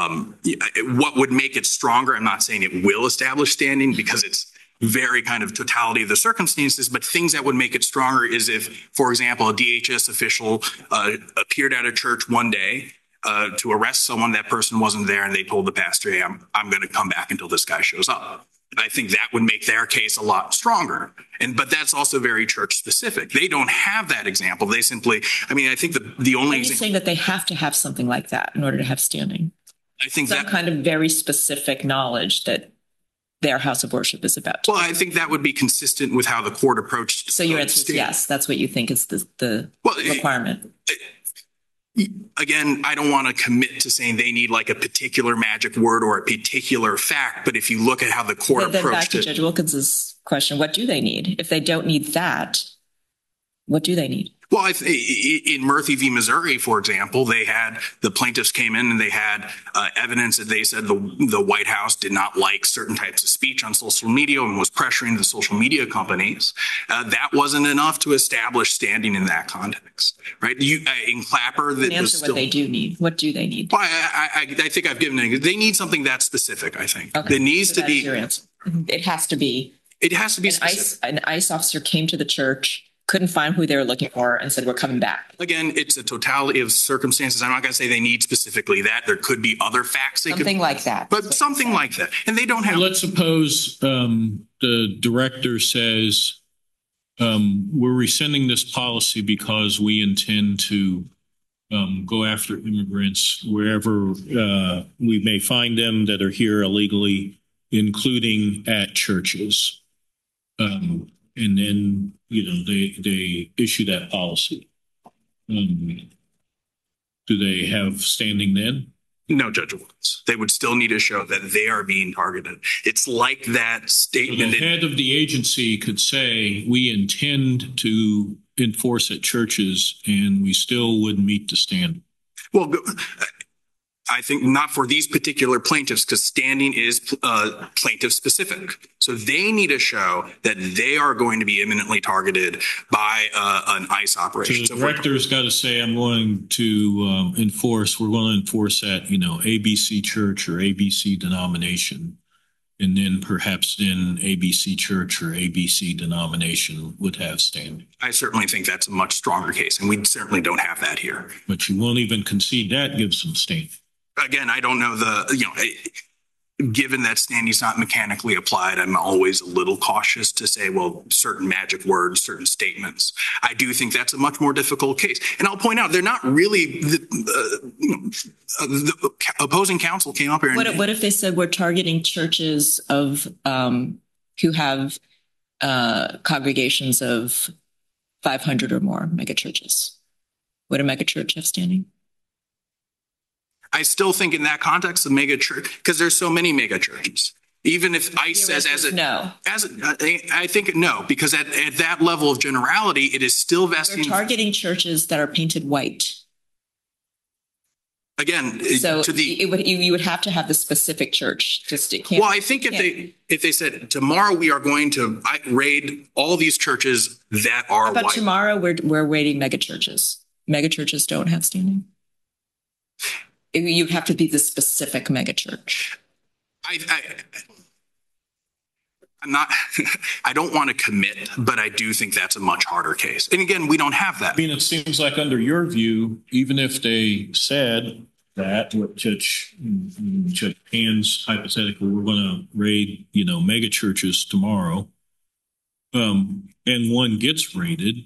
what would make it stronger? I'm not saying it will establish standing because it's very kind of totality of the circumstances, but things that would make it stronger is if, for example, a DHS official appeared at a church one day to arrest someone, that person wasn't there, and they told the pastor, hey, I'm going to come back until this guy shows up. I think that would make their case a lot stronger. But that's also very church specific. They don't have that example. They simply, I think the only Are you saying that they have to have something like that in order to have standing? I think Some kind of very specific knowledge that their house of worship is about to. Well, I think that would be consistent with how the court approached. So your answer is yes, that's what you think is the requirement. Again, I don't want to commit to saying they need like a particular magic word or a particular fact, but if you look at how the court Then back approached to it. Judge Wilkins's question, what do they need? If they don't need that, what do they need? Well, in Murphy v. Missouri, for example, the plaintiffs came in and they had evidence that they said the White House did not like certain types of speech on social media and was pressuring the social media companies. That wasn't enough to establish standing in that context, right? In Clapper, that was Answer still. what they do need. What do they need? Well, I think I've given it. They need something that's specific, I think. Okay, There needs so to that's be. your answer. It has to be. It has to be specific. An ICE officer came to the church, couldn't find who they were looking for, and said, we're coming back. Again, it's a totality of circumstances. I'm not going to say they need specifically that. There could be other facts they Something could, like that. but something like that. And they don't have. Let's suppose the director says, we're rescinding this policy because we intend to go after immigrants wherever we may find them that are here illegally, including at churches. And then, they issue that policy. Do they have standing then? No, Judge Wilkins. They would still need to show that they are being targeted. It's like that The statement. head of the agency could say, we intend to enforce at churches, and we still wouldn't meet the standard. Well, I think not for these particular plaintiffs, because standing is plaintiff specific. So they need to show that they are going to be imminently targeted by an ICE operation. So the director's got to say, I'm going to we're going to enforce at, ABC church or ABC denomination. And then perhaps ABC church or ABC denomination would have standing. I certainly think that's a much stronger case, and we certainly don't have that here. But you won't even concede that gives them standing. Again, I don't know given that standing is not mechanically applied, I'm always a little cautious to say, well, certain magic words, certain statements. I do think that's a much more difficult case. And I'll point out, they're not really, the opposing counsel came up here. What if they said we're targeting churches of who have congregations of 500 or more megachurches? Would a megachurch have standing? I still think in that context, the mega church, because there's so many mega churches. Even if ICE says I think no, because at that level of generality, it is still vesting. They're targeting churches that are painted white. Again, so you would have to have the specific church. Just it can't. Well, I think if they said tomorrow we are going to raid all these churches that are But white. Tomorrow we're raiding mega churches. Mega churches don't have standing. You have to be the specific mega church. I'm not, I don't want to commit, but I do think that's a much harder case. And again, we don't have that. I mean, it seems like under your view, even if they said that, what Judge Hand's hypothetical, we're going to raid, mega churches tomorrow, and one gets raided,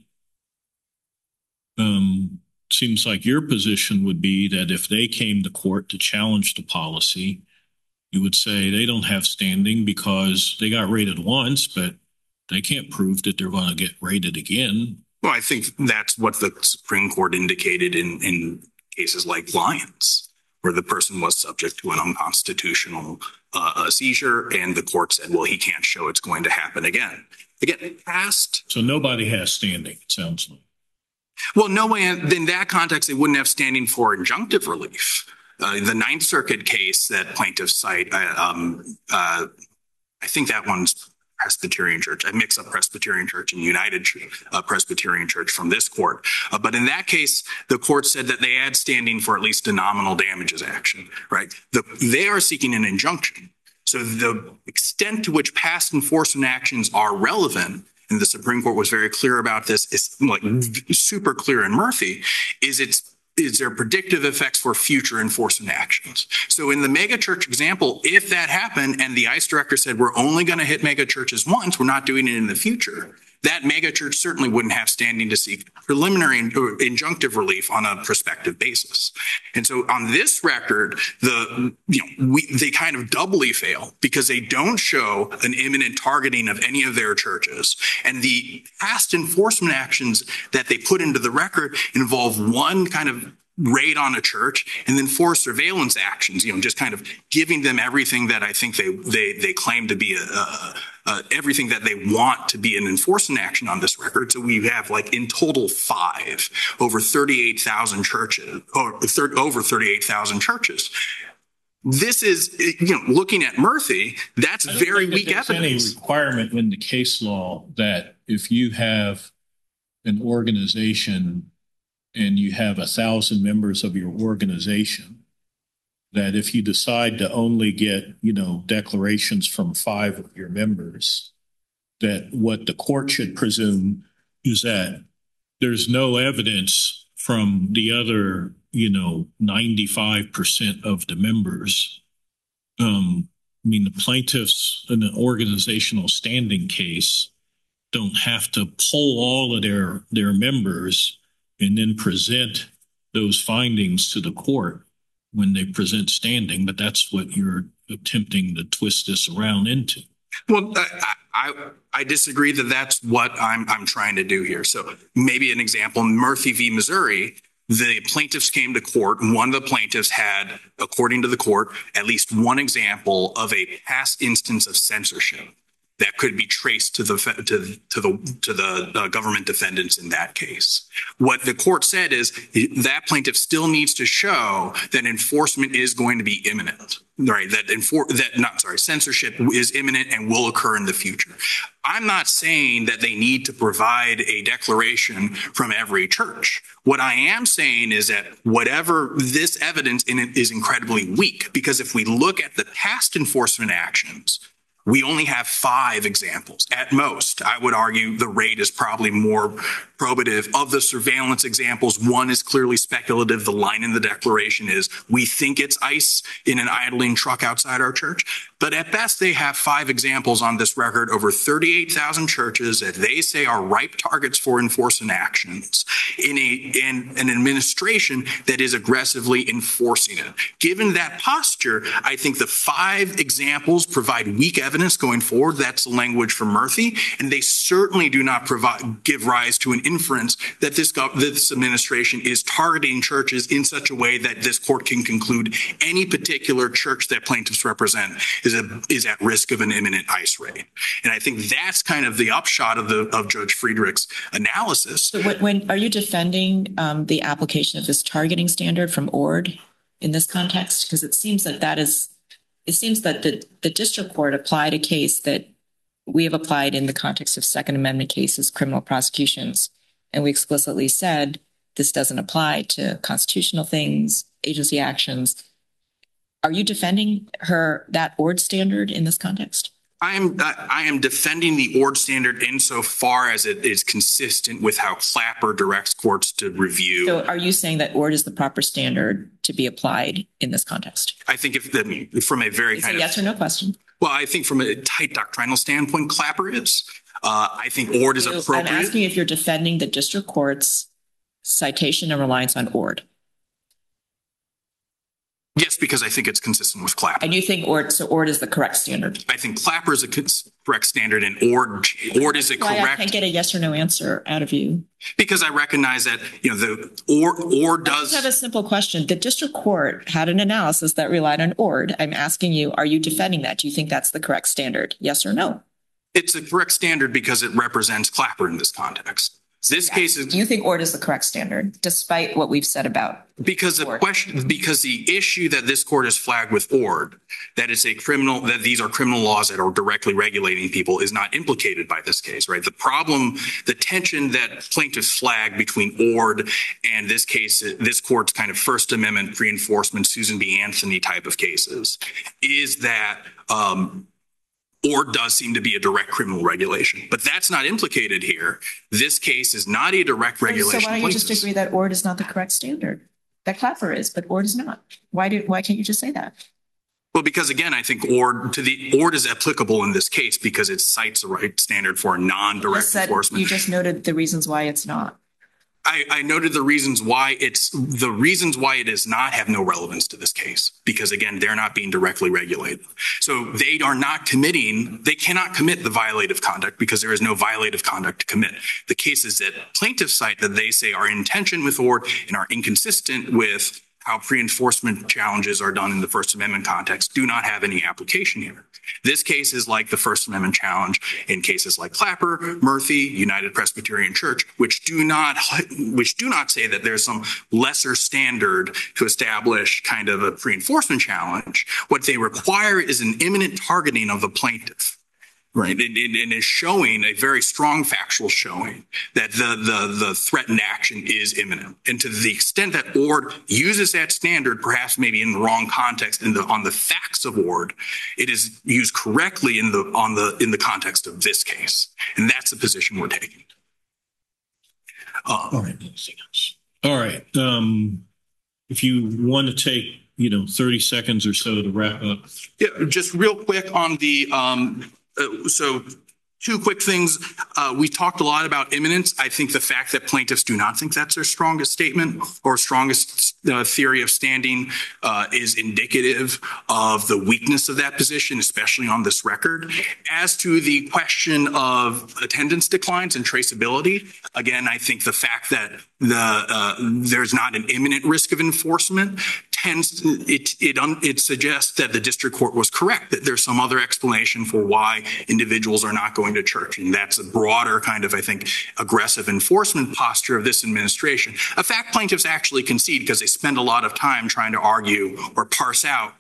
seems like your position would be that if they came to court to challenge the policy, you would say they don't have standing because they got raided once, but they can't prove that they're going to get raided again. Well, I think that's what the Supreme Court indicated in cases like Lyons, where the person was subject to an unconstitutional seizure, and the court said, well, he can't show it's going to happen again. Again, past. So nobody has standing, it sounds like. Well, no way. In that context, they wouldn't have standing for injunctive relief. The Ninth Circuit case that plaintiffs cite, I think that one's Presbyterian Church. I mix up Presbyterian Church and United Presbyterian Church from this court. But in that case, the court said that they had standing for at least a nominal damages action, right? They are seeking an injunction. So the extent to which past enforcement actions are relevant, and the Supreme Court was very clear about this, is like super clear in Murphy, is there predictive effects for future enforcement actions. So in the mega church example, if that happened and the ICE director said, we're only going to hit mega churches once, we're not doing it in the future, that mega church certainly wouldn't have standing to seek preliminary injunctive relief on a prospective basis. And so on this record, they kind of doubly fail because they don't show an imminent targeting of any of their churches. And the past enforcement actions that they put into the record involve one kind of raid on a church and then 4 surveillance actions, just kind of giving them everything that I think they claim to be everything that they want to be an enforcement action on this record. So we have in total 5 over 38,000 churches, or over 38,000 churches. This is, looking at Murphy, that's very weak evidence. Any requirement in the case law that if you have an organization and you have 1,000 members of your organization, that if you decide to only get, declarations from 5 of your members, that what the court should presume is that there's no evidence from the other, 95% of the members. The plaintiffs in an organizational standing case don't have to poll all of their members and then present those findings to the court when they present standing, but that's what you're attempting to twist this around into. Well, I disagree that that's what I'm trying to do here. So maybe an example, Murphy v. Missouri, the plaintiffs came to court, and one of the plaintiffs had, according to the court, at least one example of a past instance of censorship that could be traced to the government defendants in that case. What the court said is that plaintiff still needs to show that enforcement is going to be imminent, right? Censorship is imminent and will occur in the future. I'm not saying that they need to provide a declaration from every church. What I am saying is that whatever this evidence in it is incredibly weak, because if we look at the past enforcement actions, we only have 5 examples. At most, I would argue the rate is probably more probative. Of the surveillance examples, one is clearly speculative. The line in the declaration is, we think it's ICE in an idling truck outside our church. But at best, they have 5 examples on this record, over 38,000 churches that they say are ripe targets for enforcement actions in an administration that is aggressively enforcing it. Given that posture, I think the 5 examples provide weak evidence evidence going forward. That's the language from Murphy. And they certainly do not give rise to an inference that this administration is targeting churches in such a way that this court can conclude any particular church that plaintiffs represent is at risk of an imminent ICE raid. And I think that's kind of the upshot of Judge Friedrich's analysis. So when are you defending the application of this targeting standard from Ord in this context? Because it seems that the district court applied a case that we have applied in the context of Second Amendment cases, criminal prosecutions. And we explicitly said this doesn't apply to constitutional things, agency actions. Are you defending that Ord standard in this context? I am defending the Ord standard insofar as it is consistent with how Clapper directs courts to review. So are you saying that Ord is the proper standard to be applied in this context? I think from a very It's a yes or no question. Well, I think from a tight doctrinal standpoint, Clapper is. I think Ord is appropriate. I'm asking if you're defending the district court's citation and reliance on Ord. Yes, because I think it's consistent with Clapper. And you think Ord is the correct standard? I think Clapper is a correct standard and Ord is a correct. I can't get a yes or no answer out of you. Because I recognize that, Ord does. I have a simple question. The district court had an analysis that relied on Ord. I'm asking you, are you defending that? Do you think that's the correct standard? Yes or no? It's a correct standard because it represents Clapper in this context. This case is. Do you think Ord is the correct standard, despite what we've said about? Because the issue that this court has flagged with Ord, that these are criminal laws that are directly regulating people, is not implicated by this case, right? The problem, the tension that plaintiffs flagged between Ord and this case, this court's kind of First Amendment pre-enforcement Susan B. Anthony type of cases, is that Ord does seem to be a direct criminal regulation, but that's not implicated here. This case is not a direct regulation. So why don't you just agree that Ord is not the correct standard? That Clapper is, but Ord is not. Why can't you just say that? Well, because again, I think Ord is applicable in this case because it cites the right standard for a non-direct enforcement. You just noted the reasons why it's not. I noted the reasons why it is not have no relevance to this case, because again, they're not being directly regulated. So they cannot commit the violative conduct because there is no violative conduct to commit. The cases that plaintiffs cite that they say are in tension with Ord and are inconsistent with how pre-enforcement challenges are done in the First Amendment context do not have any application here. This case is like the First Amendment challenge in cases like Clapper, Murphy, United Presbyterian Church, which do not say that there's some lesser standard to establish kind of a pre-enforcement challenge. What they require is an imminent targeting of the plaintiff. Right. And is showing a very strong factual showing that the threatened action is imminent. And to the extent that Ord uses that standard, perhaps maybe in the wrong context on the facts of Ord, it is used correctly in the context of this case. And that's the position we're taking. All right. If you want to take 30 seconds or so to wrap up. Yeah, just real quick on the so two quick things. We talked a lot about imminence. I think the fact that plaintiffs do not think that's their strongest statement or strongest theory of standing is indicative of the weakness of that position, especially on this record. As to the question of attendance declines and traceability, again, I think the fact that there's not an imminent risk of enforcement it suggests that the district court was correct, that there's some other explanation for why individuals are not going to church. And that's a broader kind of, I think, aggressive enforcement posture of this administration. A fact plaintiffs actually concede because they spend a lot of time trying to argue or parse out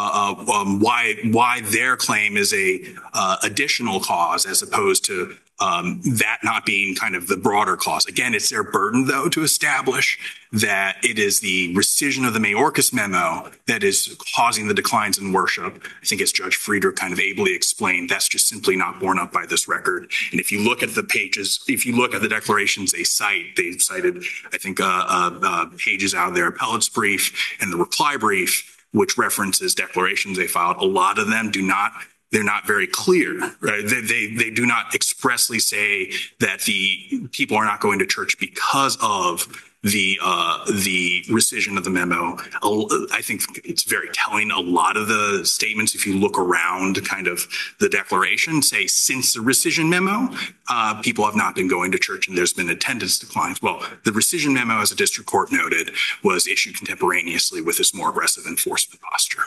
why their claim is a additional cause as opposed to that not being kind of the broader cause. Again, it's their burden, though, to establish that it is the rescission of the Mayorkas memo that is causing the declines in worship. I think as Judge Friedrich kind of ably explained, that's just simply not borne up by this record. And if you look at the pages, if you look at the declarations they cited, I think, pages out of their appellate's brief and the reply brief, which references declarations they filed, a lot of them they're not very clear, right? They do not expressly say that the people are not going to church because of the rescission of the memo. I think it's very telling. A lot of the statements, if you look around kind of the declaration, say since the rescission memo, people have not been going to church and there's been attendance declines. Well, the rescission memo, as the district court noted, was issued contemporaneously with this more aggressive enforcement posture.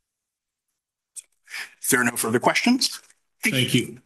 If there are no further questions. Thank you.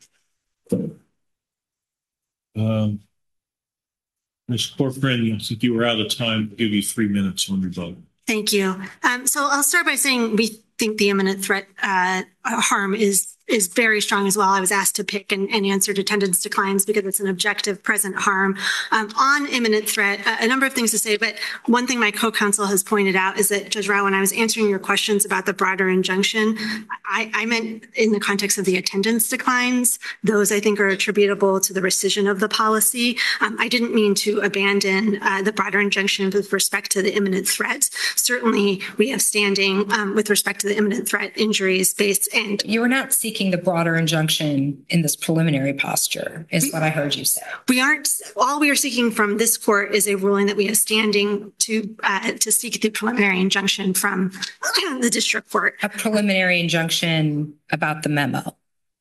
Ms. Corcoran, I think you were out of time. I'll give you 3 minutes on your vote. Thank you. So I'll start by saying we think the imminent threat harm is very strong as well. I was asked to pick and answered attendance declines because it's an objective present harm. On imminent threat, a number of things to say, but one thing my co-counsel has pointed out is that, Judge Rao, when I was answering your questions about the broader injunction, I meant in the context of the attendance declines. Those, I think, are attributable to the rescission of the policy. I didn't mean to abandon the broader injunction with respect to the imminent threat. Certainly, we have standing with respect to the imminent threat injuries based and You were not seeking the broader injunction in this preliminary posture, is what I heard you say. we aren't. All we are seeking from this court is a ruling that we have standing to seek the preliminary injunction from the district court. A preliminary injunction about the memo.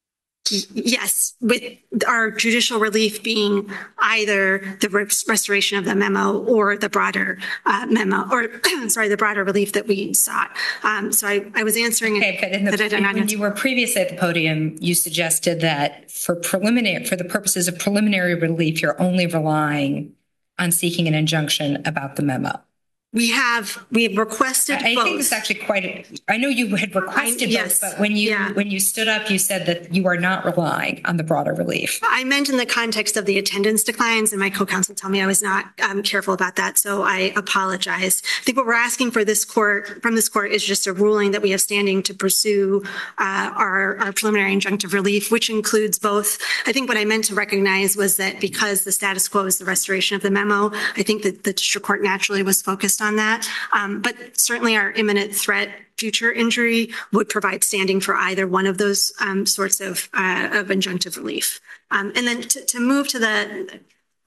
Yes, with our judicial relief being either the restoration of the memo or the broader memo, or the broader relief that we sought. So I was answering Okay, but when you were previously at the podium, you suggested that for the purposes of preliminary relief, you're only relying on seeking an injunction about the memo. We have requested both. I think it's actually I know you had requested yes, both, but when you stood up, you said that you are not relying on the broader relief. I meant in the context of the attendance declines, and my co-counsel told me I was not careful about that, so I apologize. I think what we're asking from this court is just a ruling that we have standing to pursue our preliminary injunctive relief, which includes both. I think what I meant to recognize was that because the status quo is the restoration of the memo, I think that the district court naturally was focused on that. But certainly our imminent threat future injury would provide standing for either one of those sorts of injunctive relief. And then to move to the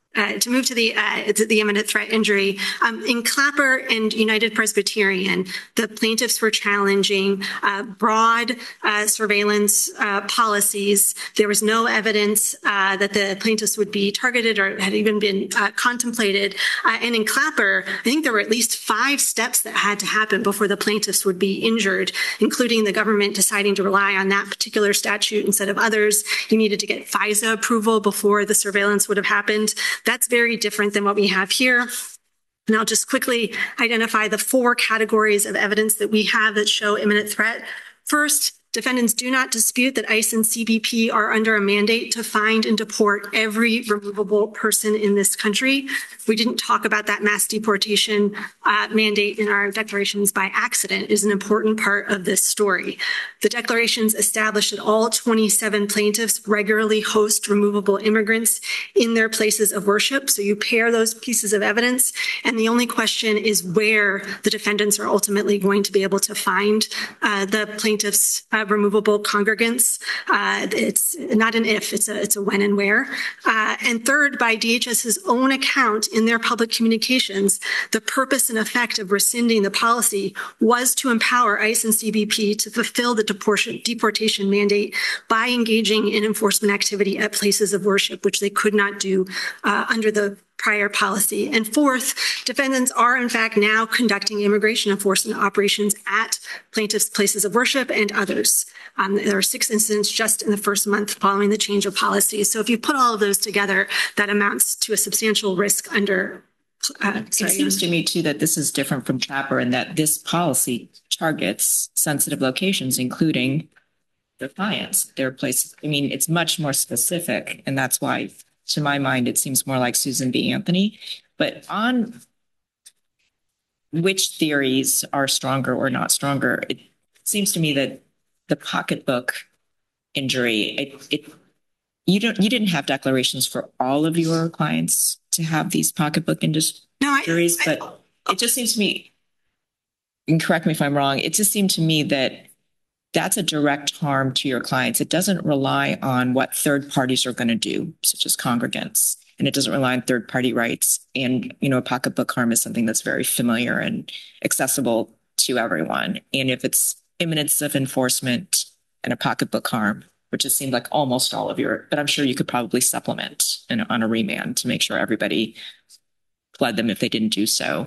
imminent threat injury, in Clapper and United Presbyterian, the plaintiffs were challenging broad surveillance policies. There was no evidence that the plaintiffs would be targeted or had even been contemplated. And in Clapper, I think there were at least 5 steps that had to happen before the plaintiffs would be injured, including the government deciding to rely on that particular statute instead of others. You needed to get FISA approval before the surveillance would have happened. That's very different than what we have here. And I'll just quickly identify the 4 categories of evidence that we have that show imminent threat. First, defendants do not dispute that ICE and CBP are under a mandate to find and deport every removable person in this country. We didn't talk about that mass deportation mandate in our declarations by accident. It is an important part of this story. The declarations establish that all 27 plaintiffs regularly host removable immigrants in their places of worship. So you pair those pieces of evidence, and the only question is where the defendants are ultimately going to be able to find the plaintiffs' removable congregants. It's not an if, it's a when and where. And third, by DHS's own account in their public communications, the purpose and effect of rescinding the policy was to empower ICE and CBP to fulfill the deportation mandate by engaging in enforcement activity at places of worship, which they could not do under the prior policy. And fourth, defendants are in fact now conducting immigration enforcement operations at plaintiffs' places of worship and others. There are 6 incidents just in the first month following the change of policy. So if you put all of those together, that amounts to a substantial risk under. It seems to me too that this is different from Clapper in that this policy targets sensitive locations, including defiance. There are places, I mean, it's much more specific, and that's why, to my mind, it seems more like Susan B. Anthony. But on which theories are stronger or not stronger, it seems to me that the pocketbook injury, you didn't have declarations for all of your clients to have these pocketbook injuries, but it just seems to me, and correct me if I'm wrong, it just seemed to me that that's a direct harm to your clients. It doesn't rely on what third parties are going to do, such as congregants. and it doesn't rely on third-party rights. And, a pocketbook harm is something that's very familiar and accessible to everyone. And if it's imminence of enforcement and a pocketbook harm, which it seemed like almost all of but I'm sure you could probably supplement on a remand to make sure everybody pled them if they didn't do so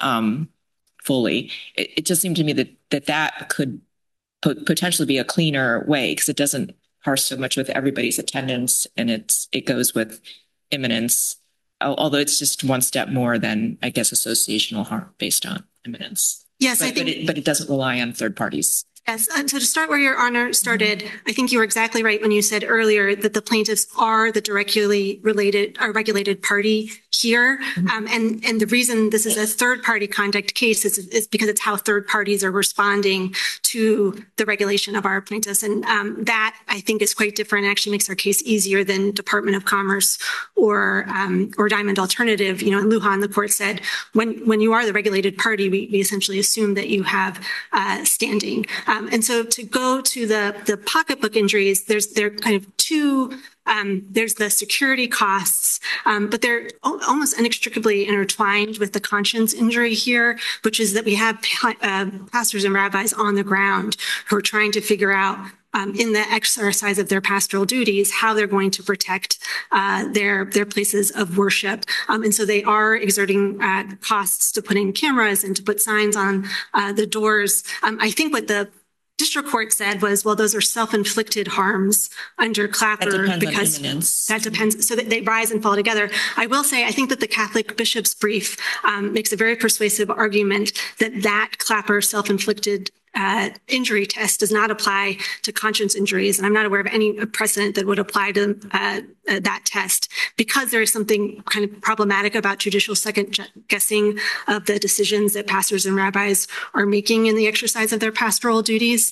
fully. It just seemed to me that could potentially be a cleaner way, because it doesn't parse so much with everybody's attendance, and it goes with imminence, although it's just one step more than, I guess, associational harm based on imminence. Yes, but it doesn't rely on third parties. Yes. And so to start where Your Honor started, I think you were exactly right when you said earlier that the plaintiffs are the directly related or regulated party here. And the reason this is a third party conduct case is because it's how third parties are responding to the regulation of our plaintiffs. And that, I think, is quite different. It actually makes our case easier than Department of Commerce or Diamond Alternative. In Lujan, the court said, when you are the regulated party, we essentially assume that you have standing. And so to go to the pocketbook injuries, there are kind of two. There's the security costs, but they're almost inextricably intertwined with the conscience injury here, which is that we have pastors and rabbis on the ground who are trying to figure out in the exercise of their pastoral duties how they're going to protect their places of worship. And so they are exerting costs to put in cameras and to put signs on the doors. I think what the district court said was, well, those are self-inflicted harms under Clapper because that depends. So that they rise and fall together. I will say, I think that the Catholic bishop's brief makes a very persuasive argument that Clapper self-inflicted injury test does not apply to conscience injuries. And I'm not aware of any precedent that would apply to that test, because there is something kind of problematic about judicial second guessing of the decisions that pastors and rabbis are making in the exercise of their pastoral duties.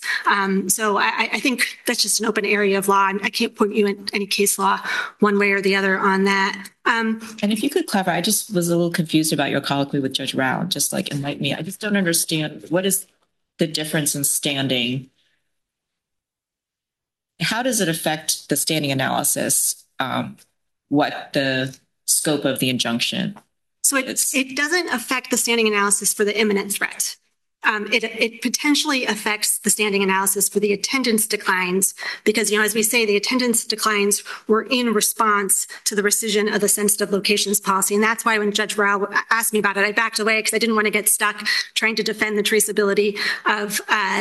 So I think that's just an open area of law. I can't point you in any case law one way or the other on that. And if you could clarify, I just was a little confused about your colloquy with Judge Rao. Just like enlighten me. I just don't understand, what is the difference in standing? How does it affect the standing analysis? What the scope of the injunction? So it doesn't affect the standing analysis for the imminent threat. It potentially affects the standing analysis for the attendance declines because, as we say, the attendance declines were in response to the rescission of the sensitive locations policy. And that's why when Judge Rao asked me about it, I backed away because I didn't want to get stuck trying to defend the traceability of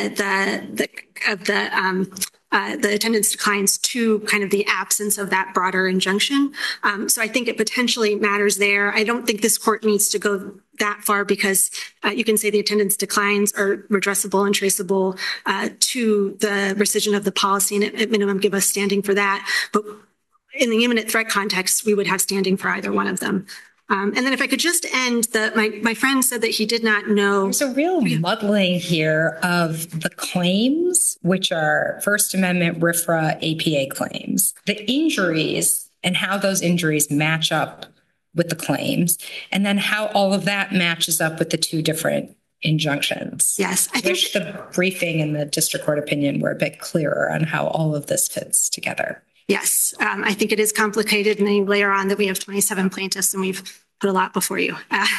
the attendance declines to kind of the absence of that broader injunction. So I think it potentially matters there. I don't think this court needs to go that far because you can say the attendance declines are redressable and traceable to the rescission of the policy, and at minimum give us standing for that. But in the imminent threat context, we would have standing for either one of them. And then if I could just end, my friend said that he did not know. There's a real muddling here of the claims, which are First Amendment, RFRA, APA claims, the injuries and how those injuries match up with the claims, and then how all of that matches up with the two different injunctions. Yes, I wish the briefing and the district court opinion were a bit clearer on how all of this fits together. Yes, I think it is complicated, and then you layer on that we have 27 plaintiffs and we've put a lot before you.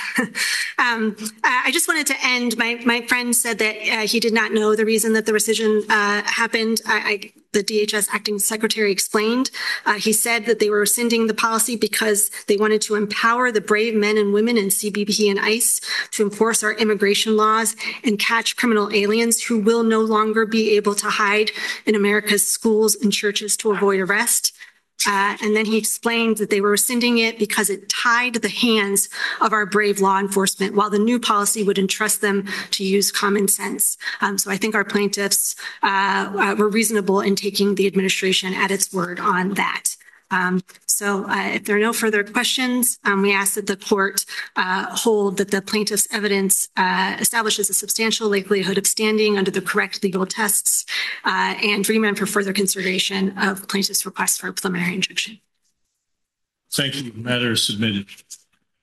I just wanted to end. My friend said that he did not know the reason that the rescission happened. The DHS acting secretary explained. He said that they were rescinding the policy because they wanted to empower the brave men and women in CBP and ICE to enforce our immigration laws and catch criminal aliens who will no longer be able to hide in America's schools and churches to avoid arrest. And then he explained that they were rescinding it because it tied the hands of our brave law enforcement, while the new policy would entrust them to use common sense. So I think our plaintiffs were reasonable in taking the administration at its word on that. So if there are no further questions, we ask that the court hold that the plaintiff's evidence establishes a substantial likelihood of standing under the correct legal tests and remand for further consideration of plaintiff's request for a preliminary injunction. Thank you. Matter is submitted.